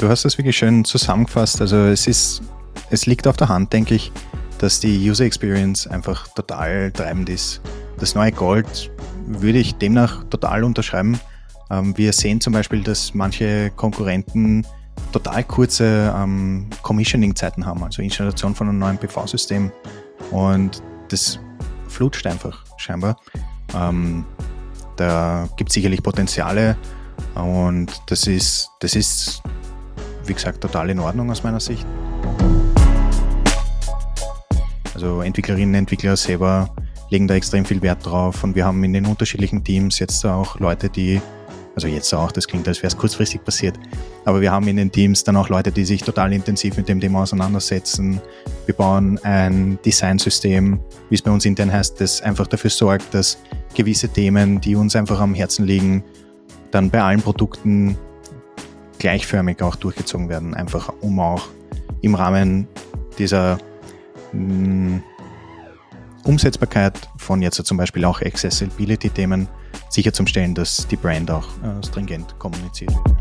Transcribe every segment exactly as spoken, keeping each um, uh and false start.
du hast das wirklich schön zusammengefasst. Also es ist, es liegt auf der Hand, denke ich, dass die User Experience einfach total treibend ist. Das neue Gold würde ich demnach total unterschreiben. Ähm, wir sehen zum Beispiel, dass manche Konkurrenten total kurze ähm, Commissioning-Zeiten haben, also Installation von einem neuen P V-System. Und das flutscht einfach scheinbar. Ähm, da gibt es sicherlich Potenziale und das ist, das ist, wie gesagt, total in Ordnung aus meiner Sicht. Also Entwicklerinnen und Entwickler selber legen da extrem viel Wert drauf und wir haben in den unterschiedlichen Teams jetzt auch Leute, die, also jetzt auch, das klingt, als wäre es kurzfristig passiert, aber wir haben in den Teams dann auch Leute, die sich total intensiv mit dem Thema auseinandersetzen. Wir bauen ein Designsystem, wie es bei uns intern heißt, das einfach dafür sorgt, dass gewisse Themen, die uns einfach am Herzen liegen, dann bei allen Produkten gleichförmig auch durchgezogen werden, einfach um auch im Rahmen dieser mh, Umsetzbarkeit von jetzt zum Beispiel auch Accessibility-Themen sicherzustellen, dass die Brand auch äh, stringent kommuniziert wird.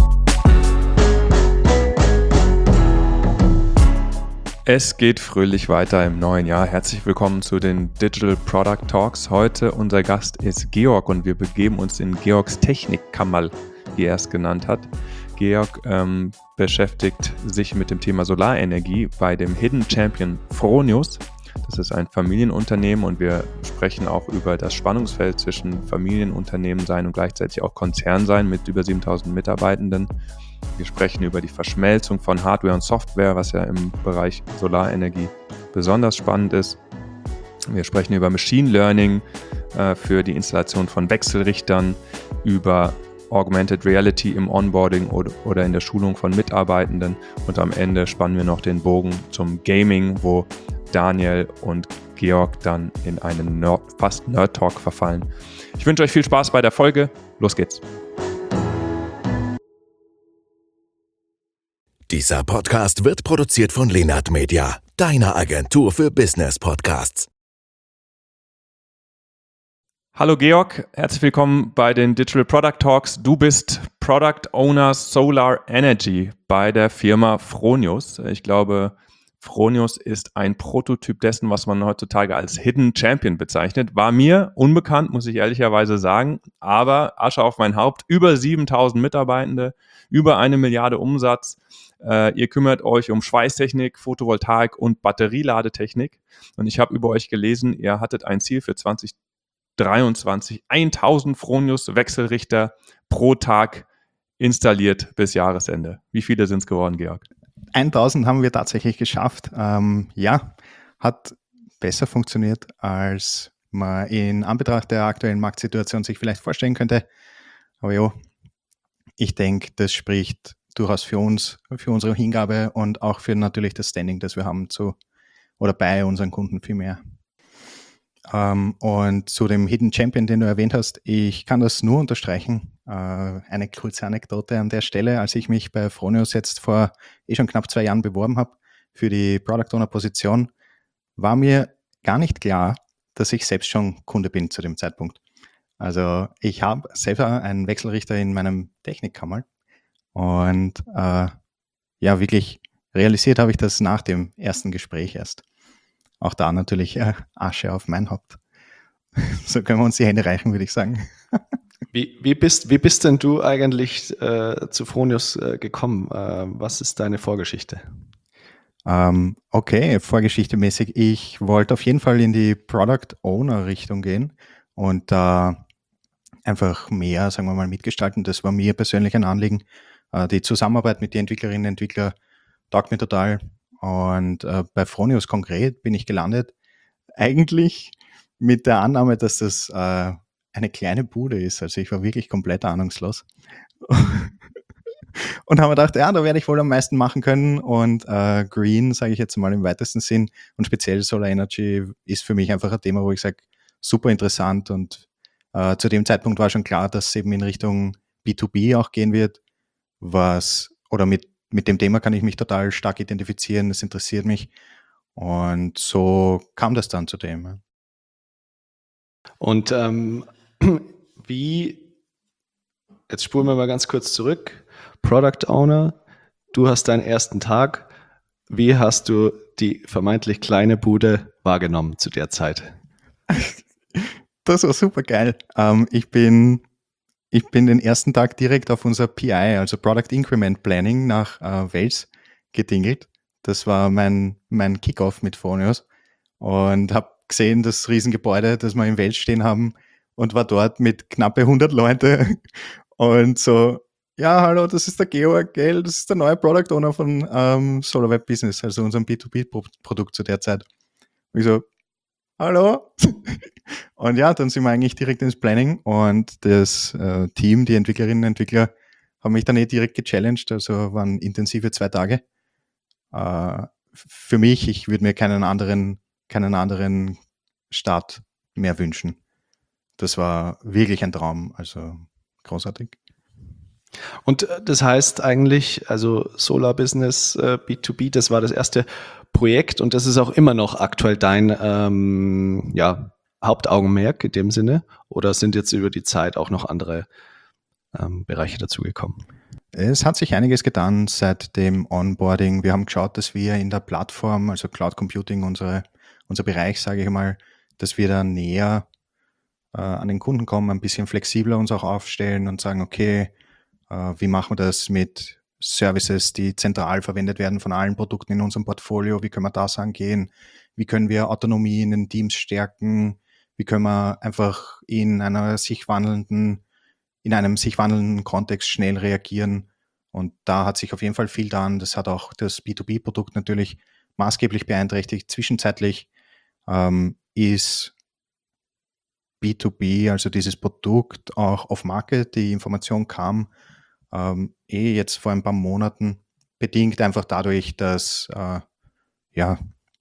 Es geht fröhlich weiter im neuen Jahr. Herzlich willkommen zu den Digital Product Talks. Heute unser Gast ist Georg und wir begeben uns in Georgs Technikkammerl, wie er es genannt hat. Georg ähm, beschäftigt sich mit dem Thema Solarenergie bei dem Hidden Champion Fronius. Das ist ein Familienunternehmen und wir sprechen auch über das Spannungsfeld zwischen Familienunternehmen sein und gleichzeitig auch Konzern sein mit über siebentausend Mitarbeitenden. Wir sprechen über die Verschmelzung von Hardware und Software, was ja im Bereich Solarenergie besonders spannend ist. Wir sprechen über Machine Learning äh, für die Installation von Wechselrichtern, über Augmented Reality im Onboarding oder, oder in der Schulung von Mitarbeitenden und am Ende spannen wir noch den Bogen zum Gaming, wo Daniel und Georg dann in einen Nerd, fast Nerd-Talk verfallen. Ich wünsche euch viel Spaß bei der Folge. Los geht's. Dieser Podcast wird produziert von Lenart Media, deiner Agentur für Business Podcasts. Hallo Georg, herzlich willkommen bei den Digital Product Talks. Du bist Product Owner Solar Energy bei der Firma Fronius. Ich glaube, Fronius ist ein Prototyp dessen, was man heutzutage als Hidden Champion bezeichnet. War mir unbekannt, muss ich ehrlicherweise sagen, aber Asche auf mein Haupt, über siebentausend Mitarbeitende, über eine Milliarde Umsatz. Äh, ihr kümmert euch um Schweißtechnik, Photovoltaik und Batterieladetechnik. Und ich habe über euch gelesen, ihr hattet ein Ziel für zwanzig dreiundzwanzig, tausend Fronius-Wechselrichter pro Tag installiert bis Jahresende. Wie viele sind es geworden, Georg? tausend haben wir tatsächlich geschafft. Ähm, ja, hat besser funktioniert, als man in Anbetracht der aktuellen Marktsituation sich vielleicht vorstellen könnte. Aber ja, ich denke, das spricht durchaus für uns, für unsere Hingabe und auch für natürlich das Standing, das wir haben zu oder bei unseren Kunden vielmehr. Ähm, und zu dem Hidden Champion, den du erwähnt hast, ich kann das nur unterstreichen. Äh, eine kurze Anekdote an der Stelle, als ich mich bei Fronius jetzt vor eh schon knapp zwei Jahren beworben habe für die Product Owner Position, war mir gar nicht klar, dass ich selbst schon Kunde bin zu dem Zeitpunkt. Also ich habe selber einen Wechselrichter in meinem Technikkammerl und äh, ja, wirklich realisiert habe ich das nach dem ersten Gespräch erst. Auch da natürlich äh, Asche auf mein Haupt. So können wir uns die Hände reichen, würde ich sagen. Wie, wie, bist, wie bist denn du eigentlich äh, zu Fronius äh, gekommen? Äh, was ist deine Vorgeschichte? Ähm, okay, vorgeschichtemäßig. Ich wollte auf jeden Fall in die Product Owner Richtung gehen und da äh, einfach mehr, sagen wir mal, mitgestalten. Das war mir persönlich ein Anliegen. Äh, die Zusammenarbeit mit den Entwicklerinnen und Entwicklern taugt mir total. Und äh, bei Fronius konkret bin ich gelandet, eigentlich mit der Annahme, dass das äh, eine kleine Bude ist. Also ich war wirklich komplett ahnungslos. Und habe mir gedacht, ja, da werde ich wohl am meisten machen können. Und äh, Green, sage ich jetzt mal im weitesten Sinn, und speziell Solar Energy ist für mich einfach ein Thema, wo ich sage, super interessant. Und äh, zu dem Zeitpunkt war schon klar, dass es eben in Richtung B zwei B auch gehen wird, was, oder mit Mit dem Thema kann ich mich total stark identifizieren, das interessiert mich. Und so kam das dann zu dem. Und ähm, wie, jetzt spulen wir mal ganz kurz zurück, Product Owner, du hast deinen ersten Tag. Wie hast du die vermeintlich kleine Bude wahrgenommen zu der Zeit? Das war super geil. Ähm, ich bin Ich bin den ersten Tag direkt auf unser P I, also Product Increment Planning, nach äh, Wels gedingelt. Das war mein, mein Kickoff mit Phonios und habe gesehen, das Riesengebäude, das wir in Wels stehen haben, und war dort mit knappe hundert Leute und so, ja, hallo, das ist der Georg, gell, das ist der neue Product Owner von ähm, SolarWeb Business, also unserem B zwei B-Produkt zu der Zeit. Und ich so, hallo? Und ja, dann sind wir eigentlich direkt ins Planning und das äh, Team, die Entwicklerinnen und Entwickler, haben mich dann eh direkt gechallenged, also waren intensive zwei Tage. Äh, für mich, ich würde mir keinen anderen, keinen anderen Start mehr wünschen. Das war wirklich ein Traum, also großartig. Und äh, das heißt eigentlich, also Solar Business äh, B zwei B, das war das erste Projekt und das ist auch immer noch aktuell dein ähm, ja, Hauptaugenmerk in dem Sinne? Oder sind jetzt über die Zeit auch noch andere ähm, Bereiche dazugekommen? Es hat sich einiges getan seit dem Onboarding. Wir haben geschaut, dass wir in der Plattform, also Cloud Computing, unsere, unser Bereich, sage ich mal, dass wir da näher äh, an den Kunden kommen, ein bisschen flexibler uns auch aufstellen und sagen, okay, äh, wie machen wir das mit Services, die zentral verwendet werden von allen Produkten in unserem Portfolio? Wie können wir das angehen? Wie können wir Autonomie in den Teams stärken? Wie können wir einfach in einer sich wandelnden, in einem sich wandelnden Kontext schnell reagieren? Und da hat sich auf jeden Fall viel getan. Das hat auch das B zwei B-Produkt natürlich maßgeblich beeinträchtigt. Zwischenzeitlich ähm, ist B zwei B, also dieses Produkt, auch auf Market. Die Information kam ähm, eh jetzt vor ein paar Monaten, bedingt einfach dadurch, dass äh, ja,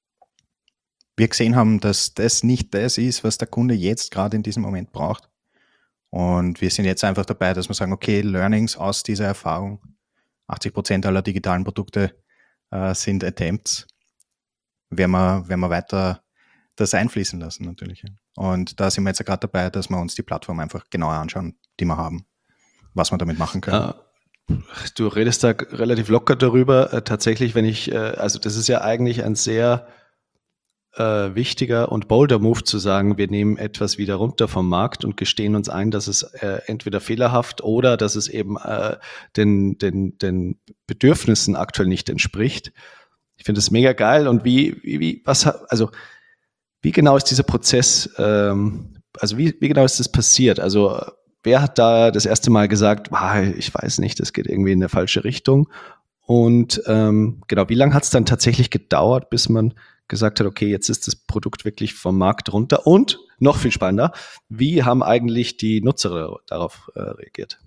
wir gesehen haben, dass das nicht das ist, was der Kunde jetzt gerade in diesem Moment braucht. Und wir sind jetzt einfach dabei, dass wir sagen, okay, Learnings aus dieser Erfahrung, achtzig Prozent aller digitalen Produkte äh, sind Attempts, werden wir, werden wir weiter das einfließen lassen natürlich. Und da sind wir jetzt gerade dabei, dass wir uns die Plattform einfach genauer anschauen, die wir haben, was wir damit machen können. Äh, du redest da relativ locker darüber. Äh, tatsächlich, wenn ich, äh, also das ist ja eigentlich ein sehr äh, wichtiger und bolder Move zu sagen, wir nehmen etwas wieder runter vom Markt und gestehen uns ein, dass es äh, entweder fehlerhaft oder dass es eben äh, den, den, den Bedürfnissen aktuell nicht entspricht. Ich finde das mega geil. Und wie, wie, wie, was, also, wie genau ist dieser Prozess, ähm, also wie, wie genau ist das passiert? Also, wer hat da das erste Mal gesagt, ah, ich weiß nicht, das geht irgendwie in eine falsche Richtung? Und ähm, genau, wie lange hat es dann tatsächlich gedauert, bis man gesagt hat, okay, jetzt ist das Produkt wirklich vom Markt runter? Und noch viel spannender, wie haben eigentlich die Nutzer darauf äh, reagiert?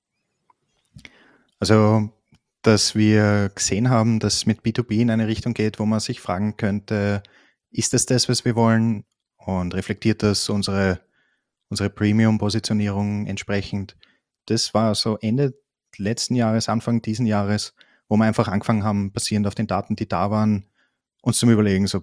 Also, dass wir gesehen haben, dass es mit B zwei B in eine Richtung geht, wo man sich fragen könnte, ist das das, was wir wollen? Und reflektiert das unsere, unsere Premium-Positionierung entsprechend? Das war so Ende letzten Jahres, Anfang diesen Jahres, wo wir einfach angefangen haben, basierend auf den Daten, die da waren, uns zum Überlegen, so,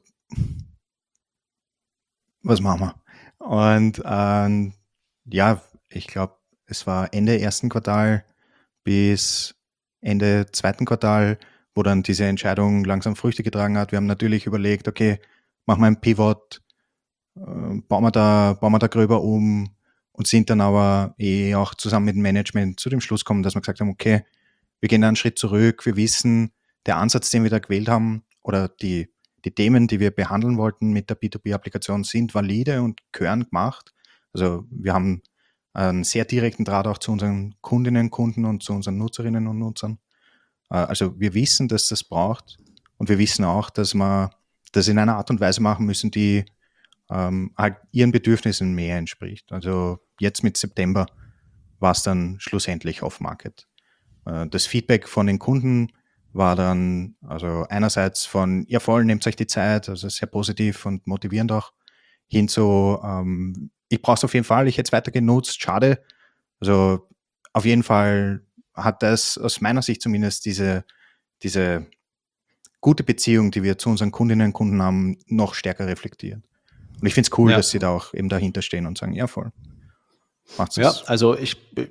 was machen wir? Und ähm, ja, ich glaube, es war Ende ersten Quartal bis Ende zweiten Quartal, wo dann diese Entscheidung langsam Früchte getragen hat. Wir haben natürlich überlegt, okay, machen wir einen Pivot, äh, bauen wir da, bauen wir da gröber um, und sind dann aber eh auch zusammen mit dem Management zu dem Schluss gekommen, dass wir gesagt haben, okay, wir gehen da einen Schritt zurück, wir wissen, der Ansatz, den wir da gewählt haben, oder die, die Themen, die wir behandeln wollten mit der B zwei B-Applikation, sind valide und gehören gemacht. Also wir haben einen sehr direkten Draht auch zu unseren Kundinnen, Kunden und zu unseren Nutzerinnen und Nutzern. Also wir wissen, dass das braucht, und wir wissen auch, dass wir das in einer Art und Weise machen müssen, die ähm, halt ihren Bedürfnissen mehr entspricht. Also jetzt mit September war es dann schlussendlich off-market. Äh, das Feedback von den Kunden war dann, also einerseits von, ja voll, nehmt euch die Zeit, also sehr positiv und motivierend auch, hin zu, ähm, ich brauche es auf jeden Fall, ich hätte es weiter genutzt, schade. Also auf jeden Fall hat das aus meiner Sicht zumindest diese, diese gute Beziehung, die wir zu unseren Kundinnen und Kunden haben, noch stärker reflektiert. Und ich finde es cool, Ja. dass sie da auch eben dahinter stehen und sagen, ja voll, macht's Ja, es. also ich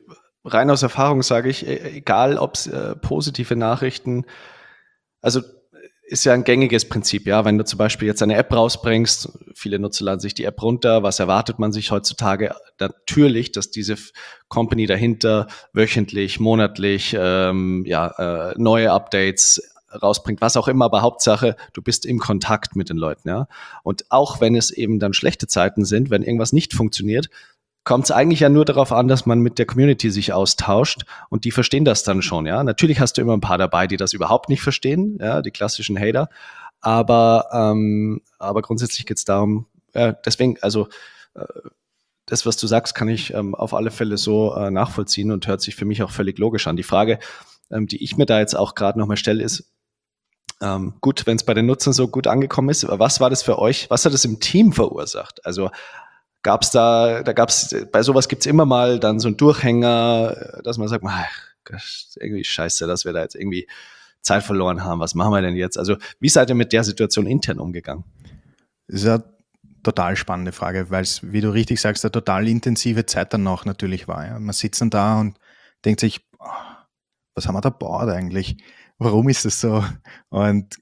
rein aus Erfahrung sage ich, egal ob es äh, positive Nachrichten, also ist ja ein gängiges Prinzip, ja. Wenn du zum Beispiel jetzt eine App rausbringst, viele Nutzer laden sich die App runter, was erwartet man sich heutzutage? Natürlich, dass diese Company dahinter wöchentlich, monatlich ähm, ja, äh, neue Updates rausbringt, was auch immer, aber Hauptsache, du bist im Kontakt mit den Leuten, ja. Und auch wenn es eben dann schlechte Zeiten sind, wenn irgendwas nicht funktioniert, kommt es eigentlich ja nur darauf an, dass man mit der Community sich austauscht und die verstehen das dann schon, ja. Natürlich hast du immer ein paar dabei, die das überhaupt nicht verstehen, ja, die klassischen Hater, aber, ähm, aber grundsätzlich geht es darum, äh, deswegen, also äh, das, was du sagst, kann ich ähm, auf alle Fälle so äh, nachvollziehen und hört sich für mich auch völlig logisch an. Die Frage, ähm, die ich mir da jetzt auch gerade nochmal stelle, ist, ähm, gut, wenn es bei den Nutzern so gut angekommen ist, aber was war das für euch, was hat das im Team verursacht? Also gab es da, da gab es, bei sowas gibt es immer mal dann so einen Durchhänger, dass man sagt, ach, irgendwie scheiße, dass wir da jetzt irgendwie Zeit verloren haben, was machen wir denn jetzt? Also wie seid ihr mit der Situation intern umgegangen? Das ist eine total spannende Frage, weil es, wie du richtig sagst, eine total intensive Zeit danach natürlich war. Ja. Man sitzt dann da und denkt sich, oh, was haben wir da gebaut eigentlich? Warum ist das so? Und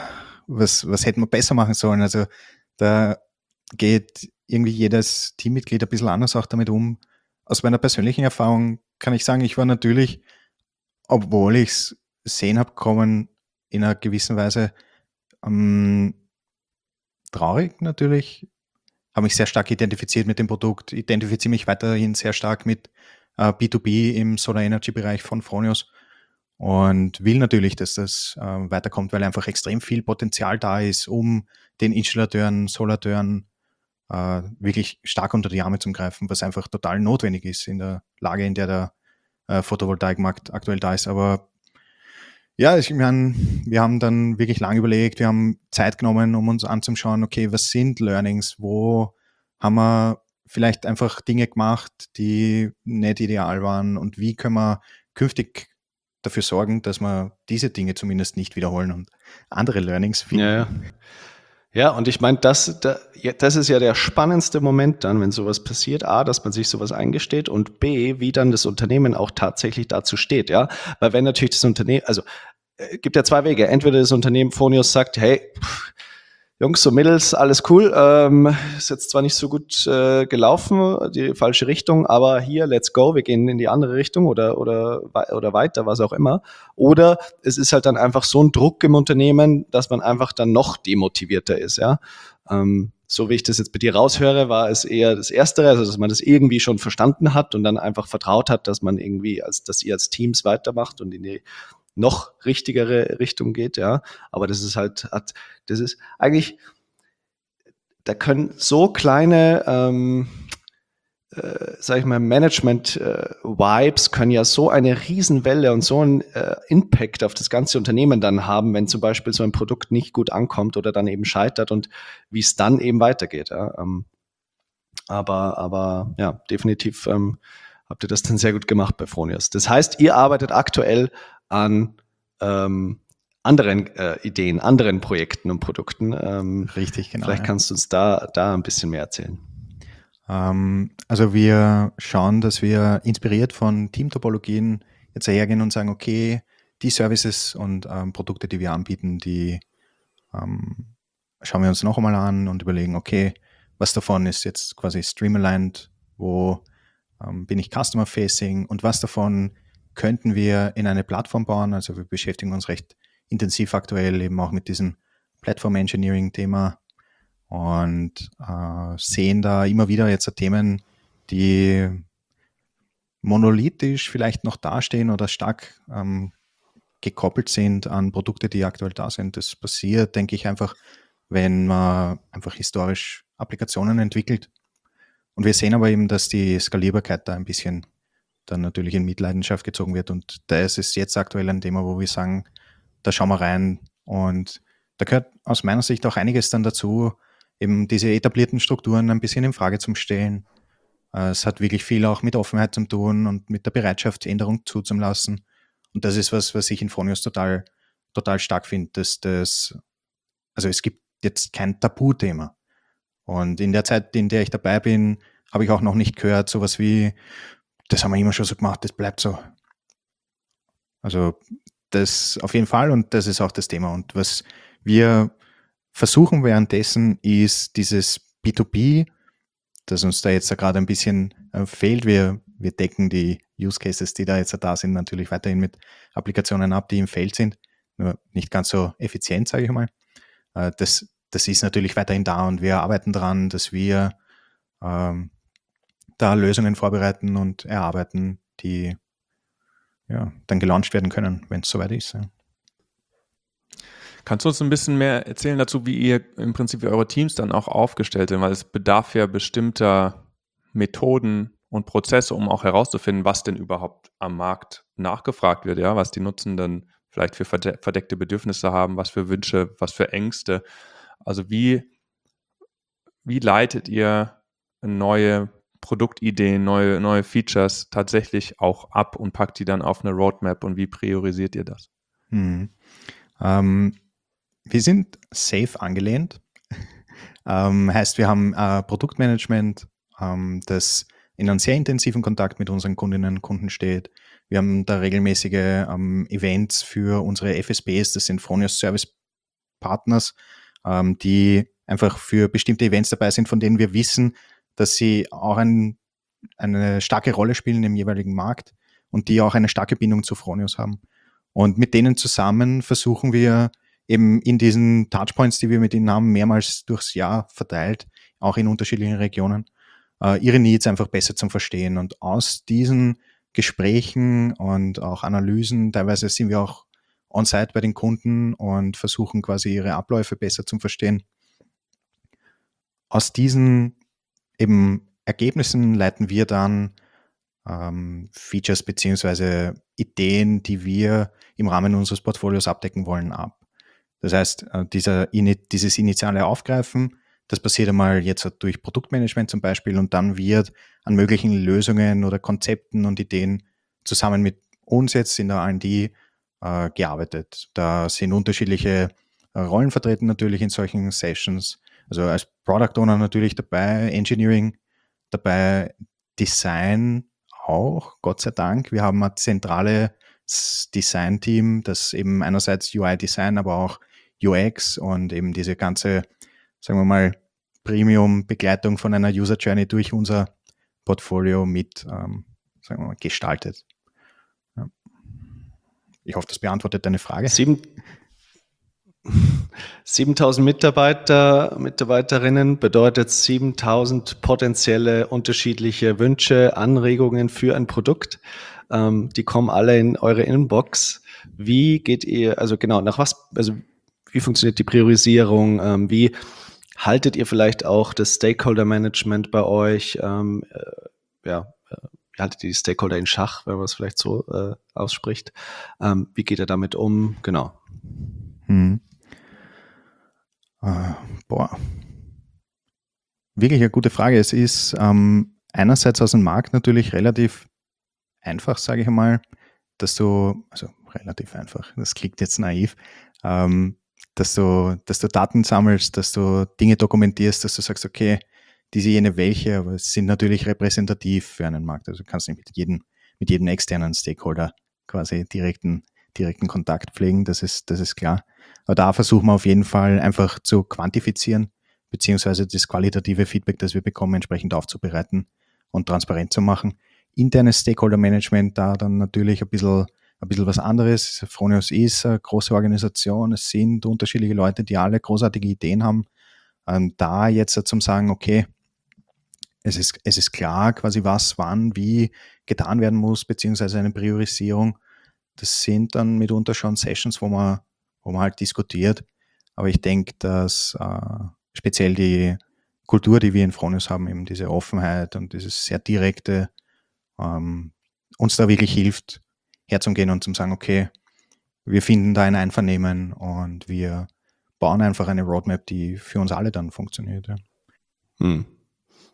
was, was hätten wir besser machen sollen? Also da geht irgendwie jedes Teammitglied ein bisschen anders auch damit um. Aus meiner persönlichen Erfahrung kann ich sagen, ich war natürlich, obwohl ich es sehen habe kommen, in einer gewissen Weise ähm, traurig natürlich, habe mich sehr stark identifiziert mit dem Produkt, identifiziere mich weiterhin sehr stark mit äh, B zwei B im Solar Energy Bereich von Fronius und will natürlich, dass das äh, weiterkommt, weil einfach extrem viel Potenzial da ist, um den Installateuren, Solateuren äh, wirklich stark unter die Arme zu greifen, was einfach total notwendig ist in der Lage, in der der äh, Photovoltaikmarkt aktuell da ist. Aber ja, ich meine, wir haben dann wirklich lange überlegt, wir haben Zeit genommen, um uns anzuschauen, okay, was sind Learnings, wo haben wir vielleicht einfach Dinge gemacht, die nicht ideal waren und wie können wir künftig dafür sorgen, dass wir diese Dinge zumindest nicht wiederholen und andere Learnings finden. Ja, ja. Ja, und ich meine, das, das ist ja der spannendste Moment dann, wenn sowas passiert. A, dass man sich sowas eingesteht und B, wie dann das Unternehmen auch tatsächlich dazu steht, ja. Weil wenn natürlich das Unternehmen, also äh, gibt ja zwei Wege. Entweder das Unternehmen Fronius sagt, hey, pff, Jungs, so mittels, alles cool, ähm, ist jetzt zwar nicht so gut äh, gelaufen, die falsche Richtung, aber hier, let's go, wir gehen in die andere Richtung oder, oder, oder weiter, was auch immer. Oder es ist halt dann einfach so ein Druck im Unternehmen, dass man einfach dann noch demotivierter ist, ja. Ähm, so wie ich das jetzt bei dir raushöre, war es eher das Erstere, also dass man das irgendwie schon verstanden hat und dann einfach vertraut hat, dass man irgendwie, als dass ihr als Teams weitermacht und in die noch richtigere Richtung geht, ja. Aber das ist halt, hat, das ist eigentlich, da können so kleine, ähm, äh, sag ich mal, Management-Vibes äh, können ja so eine Riesenwelle und so einen äh, Impact auf das ganze Unternehmen dann haben, wenn zum Beispiel so ein Produkt nicht gut ankommt oder dann eben scheitert und wie es dann eben weitergeht. Ja. Ähm, aber, aber ja, definitiv ähm, habt ihr das dann sehr gut gemacht bei Fronius. Das heißt, ihr arbeitet aktuell an ähm, anderen äh, Ideen, anderen Projekten und Produkten. Ähm, Richtig, genau. vielleicht ja. kannst du uns da, da ein bisschen mehr erzählen. Ähm, also wir schauen, dass wir inspiriert von Teamtopologien jetzt hergehen und sagen, okay, die Services und ähm, Produkte, die wir anbieten, die ähm, schauen wir uns noch einmal an und überlegen, okay, was davon ist jetzt quasi streamlined, wo ähm, bin ich Customer-Facing und was davon könnten wir in eine Plattform bauen. Also wir beschäftigen uns recht intensiv aktuell eben auch mit diesem Platform-Engineering-Thema und äh, sehen da immer wieder jetzt Themen, die monolithisch vielleicht noch dastehen oder stark ähm, gekoppelt sind an Produkte, die aktuell da sind. Das passiert, denke ich, einfach, wenn man einfach historisch Applikationen entwickelt. Und wir sehen aber eben, dass die Skalierbarkeit da ein bisschen dann natürlich in Mitleidenschaft gezogen wird. Und das ist jetzt aktuell ein Thema, wo wir sagen, da schauen wir rein. Und da gehört aus meiner Sicht auch einiges dann dazu, eben diese etablierten Strukturen ein bisschen in Frage zu stellen. Es hat wirklich viel auch mit Offenheit zu tun und mit der Bereitschaft, Änderungen zuzulassen. Und das ist was, was ich in Fronius total, total stark finde, dass das, also es gibt jetzt kein Tabuthema. Und in der Zeit, in der ich dabei bin, habe ich auch noch nicht gehört, sowas wie, das haben wir immer schon so gemacht, das bleibt so. Also das auf jeden Fall und das ist auch das Thema. Und was wir versuchen währenddessen ist dieses B zwei B, das uns da jetzt gerade ein bisschen äh, fehlt. Wir, wir decken die Use Cases, die da jetzt da sind, natürlich weiterhin mit Applikationen ab, die im Feld sind. Nur nicht ganz so effizient, sage ich mal. Äh, das, das ist natürlich weiterhin da und wir arbeiten daran, dass wir ähm, da Lösungen vorbereiten und erarbeiten, die ja, dann gelauncht werden können, wenn es soweit ist. Ja. Kannst du uns ein bisschen mehr erzählen dazu, wie ihr im Prinzip eure Teams dann auch aufgestellt sind? Weil es bedarf ja bestimmter Methoden und Prozesse, um auch herauszufinden, was denn überhaupt am Markt nachgefragt wird, ja, was die Nutzenden vielleicht für verdeckte Bedürfnisse haben, was für Wünsche, was für Ängste. Also wie, wie leitet ihr neue Produktideen, neue, neue Features tatsächlich auch ab und packt die dann auf eine Roadmap und wie priorisiert ihr das? Hm. Ähm, wir sind safe angelehnt. ähm, heißt, wir haben äh, Produktmanagement, ähm, das in einem sehr intensiven Kontakt mit unseren Kundinnen und Kunden steht. Wir haben da regelmäßige ähm, Events für unsere F S Bs, das sind Fronius Service Partners, ähm, die einfach für bestimmte Events dabei sind, von denen wir wissen, dass sie auch ein, eine starke Rolle spielen im jeweiligen Markt und die auch eine starke Bindung zu Fronius haben. Und mit denen zusammen versuchen wir eben in diesen Touchpoints, die wir mit ihnen haben, mehrmals durchs Jahr verteilt, auch in unterschiedlichen Regionen, äh, ihre Needs einfach besser zu verstehen. Und aus diesen Gesprächen und auch Analysen, teilweise sind wir auch on-site bei den Kunden und versuchen quasi ihre Abläufe besser zu verstehen. Aus diesen eben Ergebnissen leiten wir dann ähm, Features beziehungsweise Ideen, die wir im Rahmen unseres Portfolios abdecken wollen, ab. Das heißt, äh, dieser, dieses initiale Aufgreifen, das passiert einmal jetzt durch Produktmanagement zum Beispiel und dann wird an möglichen Lösungen oder Konzepten und Ideen zusammen mit uns jetzt in der R und D äh, gearbeitet. Da sind unterschiedliche äh, Rollen vertreten natürlich in solchen Sessions. Also als Product Owner natürlich dabei, Engineering dabei, Design auch, Gott sei Dank. Wir haben ein zentrales Design-Team, das eben einerseits U I-Design, aber auch U X und eben diese ganze, sagen wir mal, Premium-Begleitung von einer User-Journey durch unser Portfolio mit, ähm, sagen wir mal, gestaltet. Ja. Ich hoffe, das beantwortet deine Frage. Sieben, siebentausend Mitarbeiter, Mitarbeiterinnen bedeutet siebentausend potenzielle unterschiedliche Wünsche, Anregungen für ein Produkt. Ähm, die kommen alle in eure Inbox. Wie geht ihr, also genau, nach was, also wie funktioniert die Priorisierung? Ähm, wie haltet ihr vielleicht auch das Stakeholder-Management bei euch? Ähm, äh, ja, äh, wie haltet ihr die Stakeholder in Schach, wenn man es vielleicht so äh, ausspricht? Ähm, wie geht ihr damit um? Genau. Hm. Uh, boah. Wirklich eine gute Frage. Es ist ähm, einerseits aus dem Markt natürlich relativ einfach, sage ich einmal, dass du, also relativ einfach, das klingt jetzt naiv, ähm, dass du, dass du Daten sammelst, dass du Dinge dokumentierst, dass du sagst, okay, diese, jene, welche, aber es sind natürlich repräsentativ für einen Markt. Also du kannst nicht mit jedem, mit jedem externen Stakeholder quasi direkten, direkten Kontakt pflegen, das ist, das ist klar. Aber da versuchen wir auf jeden Fall einfach zu quantifizieren, beziehungsweise das qualitative Feedback, das wir bekommen, entsprechend aufzubereiten und transparent zu machen. Internes Stakeholder-Management da dann natürlich ein bisschen, ein bisschen was anderes. Fronius ist eine große Organisation, es sind unterschiedliche Leute, die alle großartige Ideen haben. Und da jetzt zum sagen, okay, es ist, es ist klar quasi was, wann, wie getan werden muss, beziehungsweise eine Priorisierung. Das sind dann mitunter schon Sessions, wo man, wo man halt diskutiert. Aber ich denke, dass äh, speziell die Kultur, die wir in Fronius haben, eben diese Offenheit und dieses sehr direkte, ähm, uns da wirklich hilft, herzugehen und zu sagen, okay, wir finden da ein Einvernehmen und wir bauen einfach eine Roadmap, die für uns alle dann funktioniert. Ja. Hm.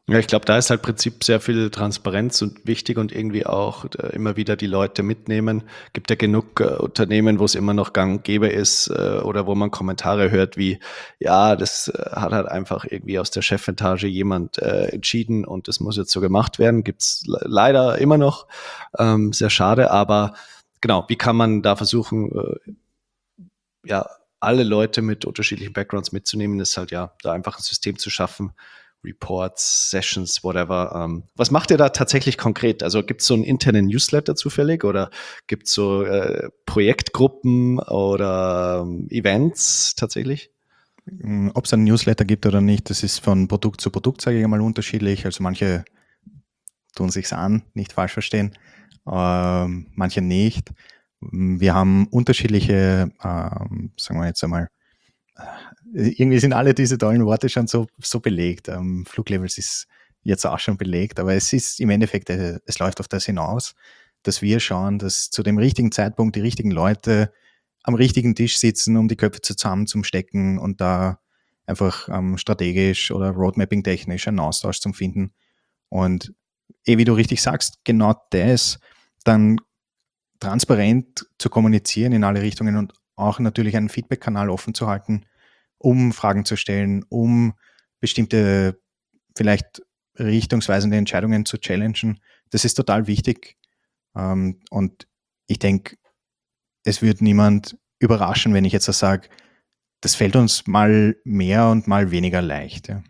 Ja, ich glaube, da ist halt im Prinzip sehr viel Transparenz und wichtig und irgendwie auch äh, immer wieder die Leute mitnehmen. Gibt ja genug äh, Unternehmen, wo es immer noch gang und gäbe ist äh, oder wo man Kommentare hört wie, ja, das äh, hat halt einfach irgendwie aus der Chefetage jemand äh, entschieden und das muss jetzt so gemacht werden. Gibt's le leider immer noch. Ähm, sehr schade, aber genau, wie kann man da versuchen, äh, ja, alle Leute mit unterschiedlichen Backgrounds mitzunehmen, ist halt ja, da einfach ein System zu schaffen, Reports, Sessions, whatever. Ähm, was macht ihr da tatsächlich konkret? Also gibt es so einen internen Newsletter zufällig oder gibt es so äh, Projektgruppen oder ähm, Events tatsächlich? Ob es einen Newsletter gibt oder nicht, das ist von Produkt zu Produkt, sage ich mal, unterschiedlich. Also manche tun sich's an, nicht falsch verstehen, ähm, manche nicht. Wir haben unterschiedliche, ähm, sagen wir jetzt einmal, äh, irgendwie sind alle diese tollen Worte schon so, so belegt. Ähm, Fluglevels ist jetzt auch schon belegt, aber es ist im Endeffekt, äh, es läuft auf das hinaus, dass wir schauen, dass zu dem richtigen Zeitpunkt die richtigen Leute am richtigen Tisch sitzen, um die Köpfe zusammenzustecken und da einfach ähm, strategisch oder Roadmapping-technisch einen Austausch zu finden. Und eh, wie du richtig sagst, genau das dann transparent zu kommunizieren in alle Richtungen und auch natürlich einen Feedback-Kanal offen zu halten, um Fragen zu stellen, um bestimmte vielleicht richtungsweisende Entscheidungen zu challengen. Das ist total wichtig. Ähm, und ich denke, es wird niemand überraschen, wenn ich jetzt das sage, das fällt uns mal mehr und mal weniger leicht. Ja.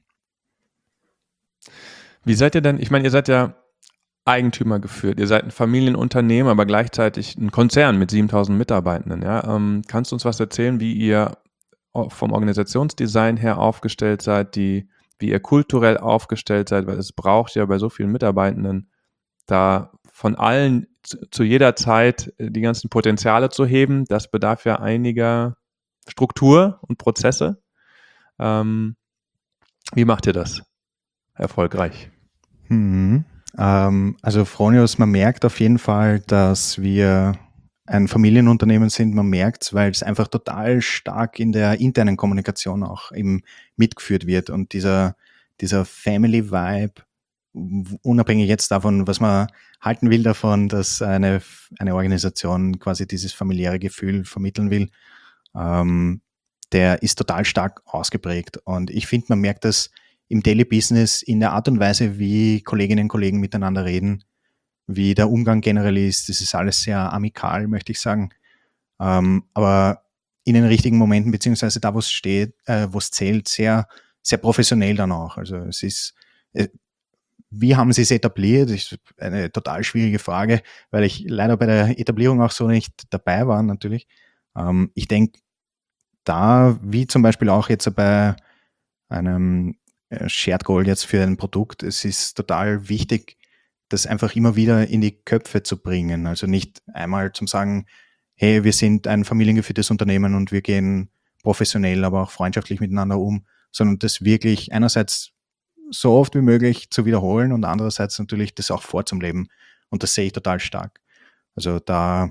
Wie seid ihr denn, ich meine, ihr seid ja Eigentümer geführt, ihr seid ein Familienunternehmen, aber gleichzeitig ein Konzern mit siebentausend Mitarbeitenden. Ja? Ähm, kannst du uns was erzählen, wie ihr vom Organisationsdesign her aufgestellt seid, die, wie ihr kulturell aufgestellt seid, weil es braucht ja bei so vielen Mitarbeitenden da von allen zu, zu jeder Zeit die ganzen Potenziale zu heben. Das bedarf ja einiger Struktur und Prozesse. Ähm, wie macht ihr das erfolgreich? Mhm. Ähm, also Fronius, man merkt auf jeden Fall, dass wir ein Familienunternehmen sind. Man merkt es, weil es einfach total stark in der internen Kommunikation auch eben mitgeführt wird und dieser, dieser Family Vibe, unabhängig jetzt davon, was man halten will davon, dass eine, eine Organisation quasi dieses familiäre Gefühl vermitteln will, ähm, der ist total stark ausgeprägt. Und ich finde, man merkt das im Daily Business in der Art und Weise, wie Kolleginnen und Kollegen miteinander reden, wie der Umgang generell ist. Das ist alles sehr amikal, möchte ich sagen. Ähm, aber in den richtigen Momenten, beziehungsweise da, wo es steht, äh, wo es zählt, sehr, sehr professionell dann auch. Also es ist, äh, wie haben Sie es etabliert? Das ist eine total schwierige Frage, weil ich leider bei der Etablierung auch so nicht dabei war, natürlich. Ähm, ich denke, da, wie zum Beispiel auch jetzt bei einem äh, Shared Goal jetzt für ein Produkt, es ist total wichtig, das einfach immer wieder in die Köpfe zu bringen. Also nicht einmal zum sagen, hey, wir sind ein familiengeführtes Unternehmen und wir gehen professionell, aber auch freundschaftlich miteinander um, sondern das wirklich einerseits so oft wie möglich zu wiederholen und andererseits natürlich das auch vorzuleben. Und das sehe ich total stark. Also da,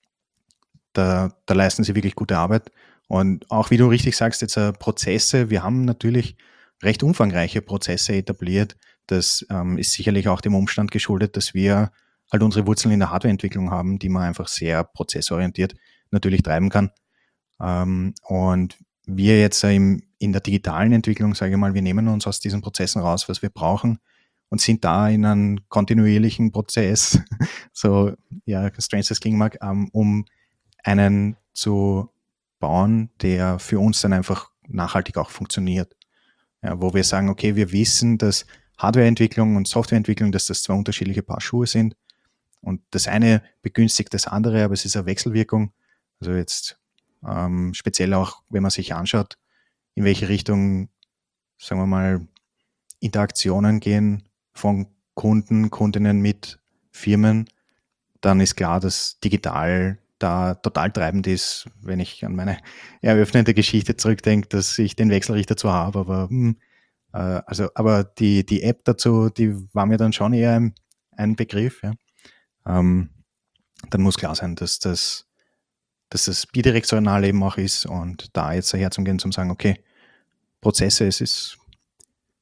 da, da leisten sie wirklich gute Arbeit. Und auch wie du richtig sagst, jetzt äh, Prozesse, wir haben natürlich recht umfangreiche Prozesse etabliert. Das ähm, ist sicherlich auch dem Umstand geschuldet, dass wir halt unsere Wurzeln in der Hardwareentwicklung haben, die man einfach sehr prozessorientiert natürlich treiben kann. Ähm, und wir jetzt äh, im, in der digitalen Entwicklung, sage ich mal, wir nehmen uns aus diesen Prozessen raus, was wir brauchen und sind da in einem kontinuierlichen Prozess, so ja, strange das klingen mag, ähm, um einen zu bauen, der für uns dann einfach nachhaltig auch funktioniert. Ja, wo wir sagen, okay, wir wissen, dass Hardwareentwicklung und Softwareentwicklung, dass das zwei unterschiedliche Paar Schuhe sind und das eine begünstigt das andere, aber es ist eine Wechselwirkung. Also jetzt ähm, speziell auch, wenn man sich anschaut, in welche Richtung, sagen wir mal, Interaktionen gehen von Kunden, Kundinnen mit Firmen, dann ist klar, dass digital da total treibend ist, wenn ich an meine eröffnende Geschichte zurückdenke, dass ich den Wechselrichter zwar habe, aber hm, äh, also, aber die, die App dazu, die war mir dann schon eher ein, ein Begriff. Ja. Ähm, dann muss klar sein, dass das, dass das bidirektional eben auch ist und da jetzt herzugehen zum sagen, okay, Prozesse, es ist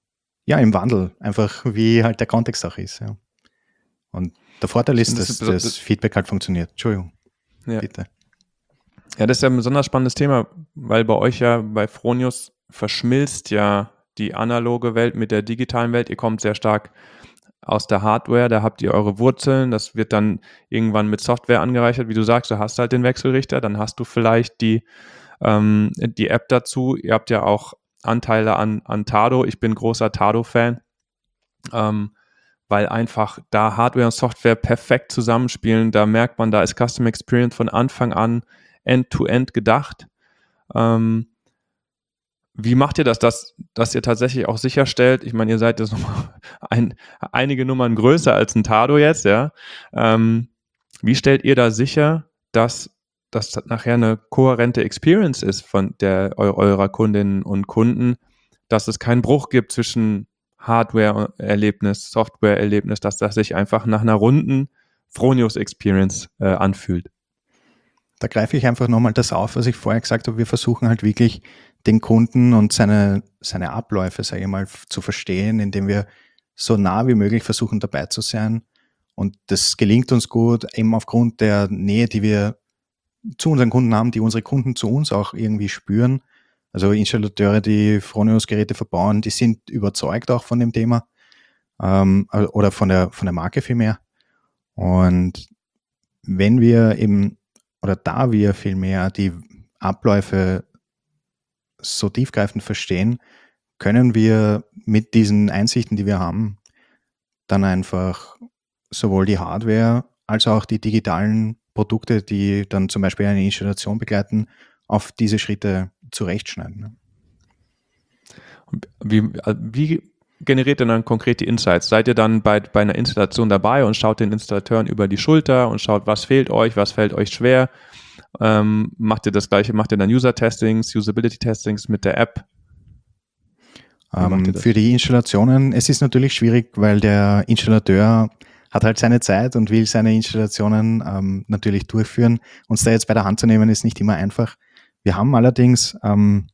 ja, im Wandel, einfach wie halt der Kontext auch ist. Ja. Und der Vorteil ist, Das dass ist das Feedback halt funktioniert. Entschuldigung, Ja. bitte. Ja, das ist ja ein besonders spannendes Thema, weil bei euch ja, bei Fronius verschmilzt ja die analoge Welt mit der digitalen Welt. Ihr kommt sehr stark aus der Hardware, da habt ihr eure Wurzeln, das wird dann irgendwann mit Software angereichert. Wie du sagst, du hast halt den Wechselrichter, dann hast du vielleicht die, ähm, die App dazu. Ihr habt ja auch Anteile an, an Tado. Ich bin großer Tado-Fan, ähm, weil einfach da Hardware und Software perfekt zusammenspielen. Da merkt man, da ist Custom Experience von Anfang an end-to-end gedacht. Ähm, wie macht ihr das, dass, dass ihr tatsächlich auch sicherstellt, ich meine, ihr seid jetzt nochmal ein, einige Nummern größer als ein Tado jetzt, ja. Ähm, wie stellt ihr da sicher, dass das nachher eine kohärente Experience ist von der eu- eurer Kundinnen und Kunden, dass es keinen Bruch gibt zwischen Hardware-Erlebnis, Software-Erlebnis, dass das sich einfach nach einer runden Fronius-Experience äh, anfühlt? Da greife ich einfach nochmal das auf, was ich vorher gesagt habe. Wir versuchen halt wirklich den Kunden und seine, seine Abläufe, sage ich mal, f- zu verstehen, indem wir so nah wie möglich versuchen dabei zu sein. Und das gelingt uns gut, eben aufgrund der Nähe, die wir zu unseren Kunden haben, die unsere Kunden zu uns auch irgendwie spüren. Also Installateure, die Fronius-Geräte verbauen, die sind überzeugt auch von dem Thema ähm, oder von der, von der Marke vielmehr. Und wenn wir eben, oder da wir vielmehr die Abläufe so tiefgreifend verstehen, können wir mit diesen Einsichten, die wir haben, dann einfach sowohl die Hardware als auch die digitalen Produkte, die dann zum Beispiel eine Installation begleiten, auf diese Schritte zurechtschneiden. ne? Und Wie, äh, wie generiert ihr dann konkret die Insights? Seid ihr dann bei, bei einer Installation dabei und schaut den Installateuren über die Schulter und schaut, was fehlt euch, was fällt euch schwer? Ähm, macht ihr das gleiche, macht ihr dann User-Testings, Usability-Testings mit der App? Wie macht ihr Ähm, das? für die Installationen, es ist natürlich schwierig, weil der Installateur hat halt seine Zeit und will seine Installationen ähm, natürlich durchführen. Uns da jetzt bei der Hand zu nehmen, ist nicht immer einfach. Wir haben allerdings ähm,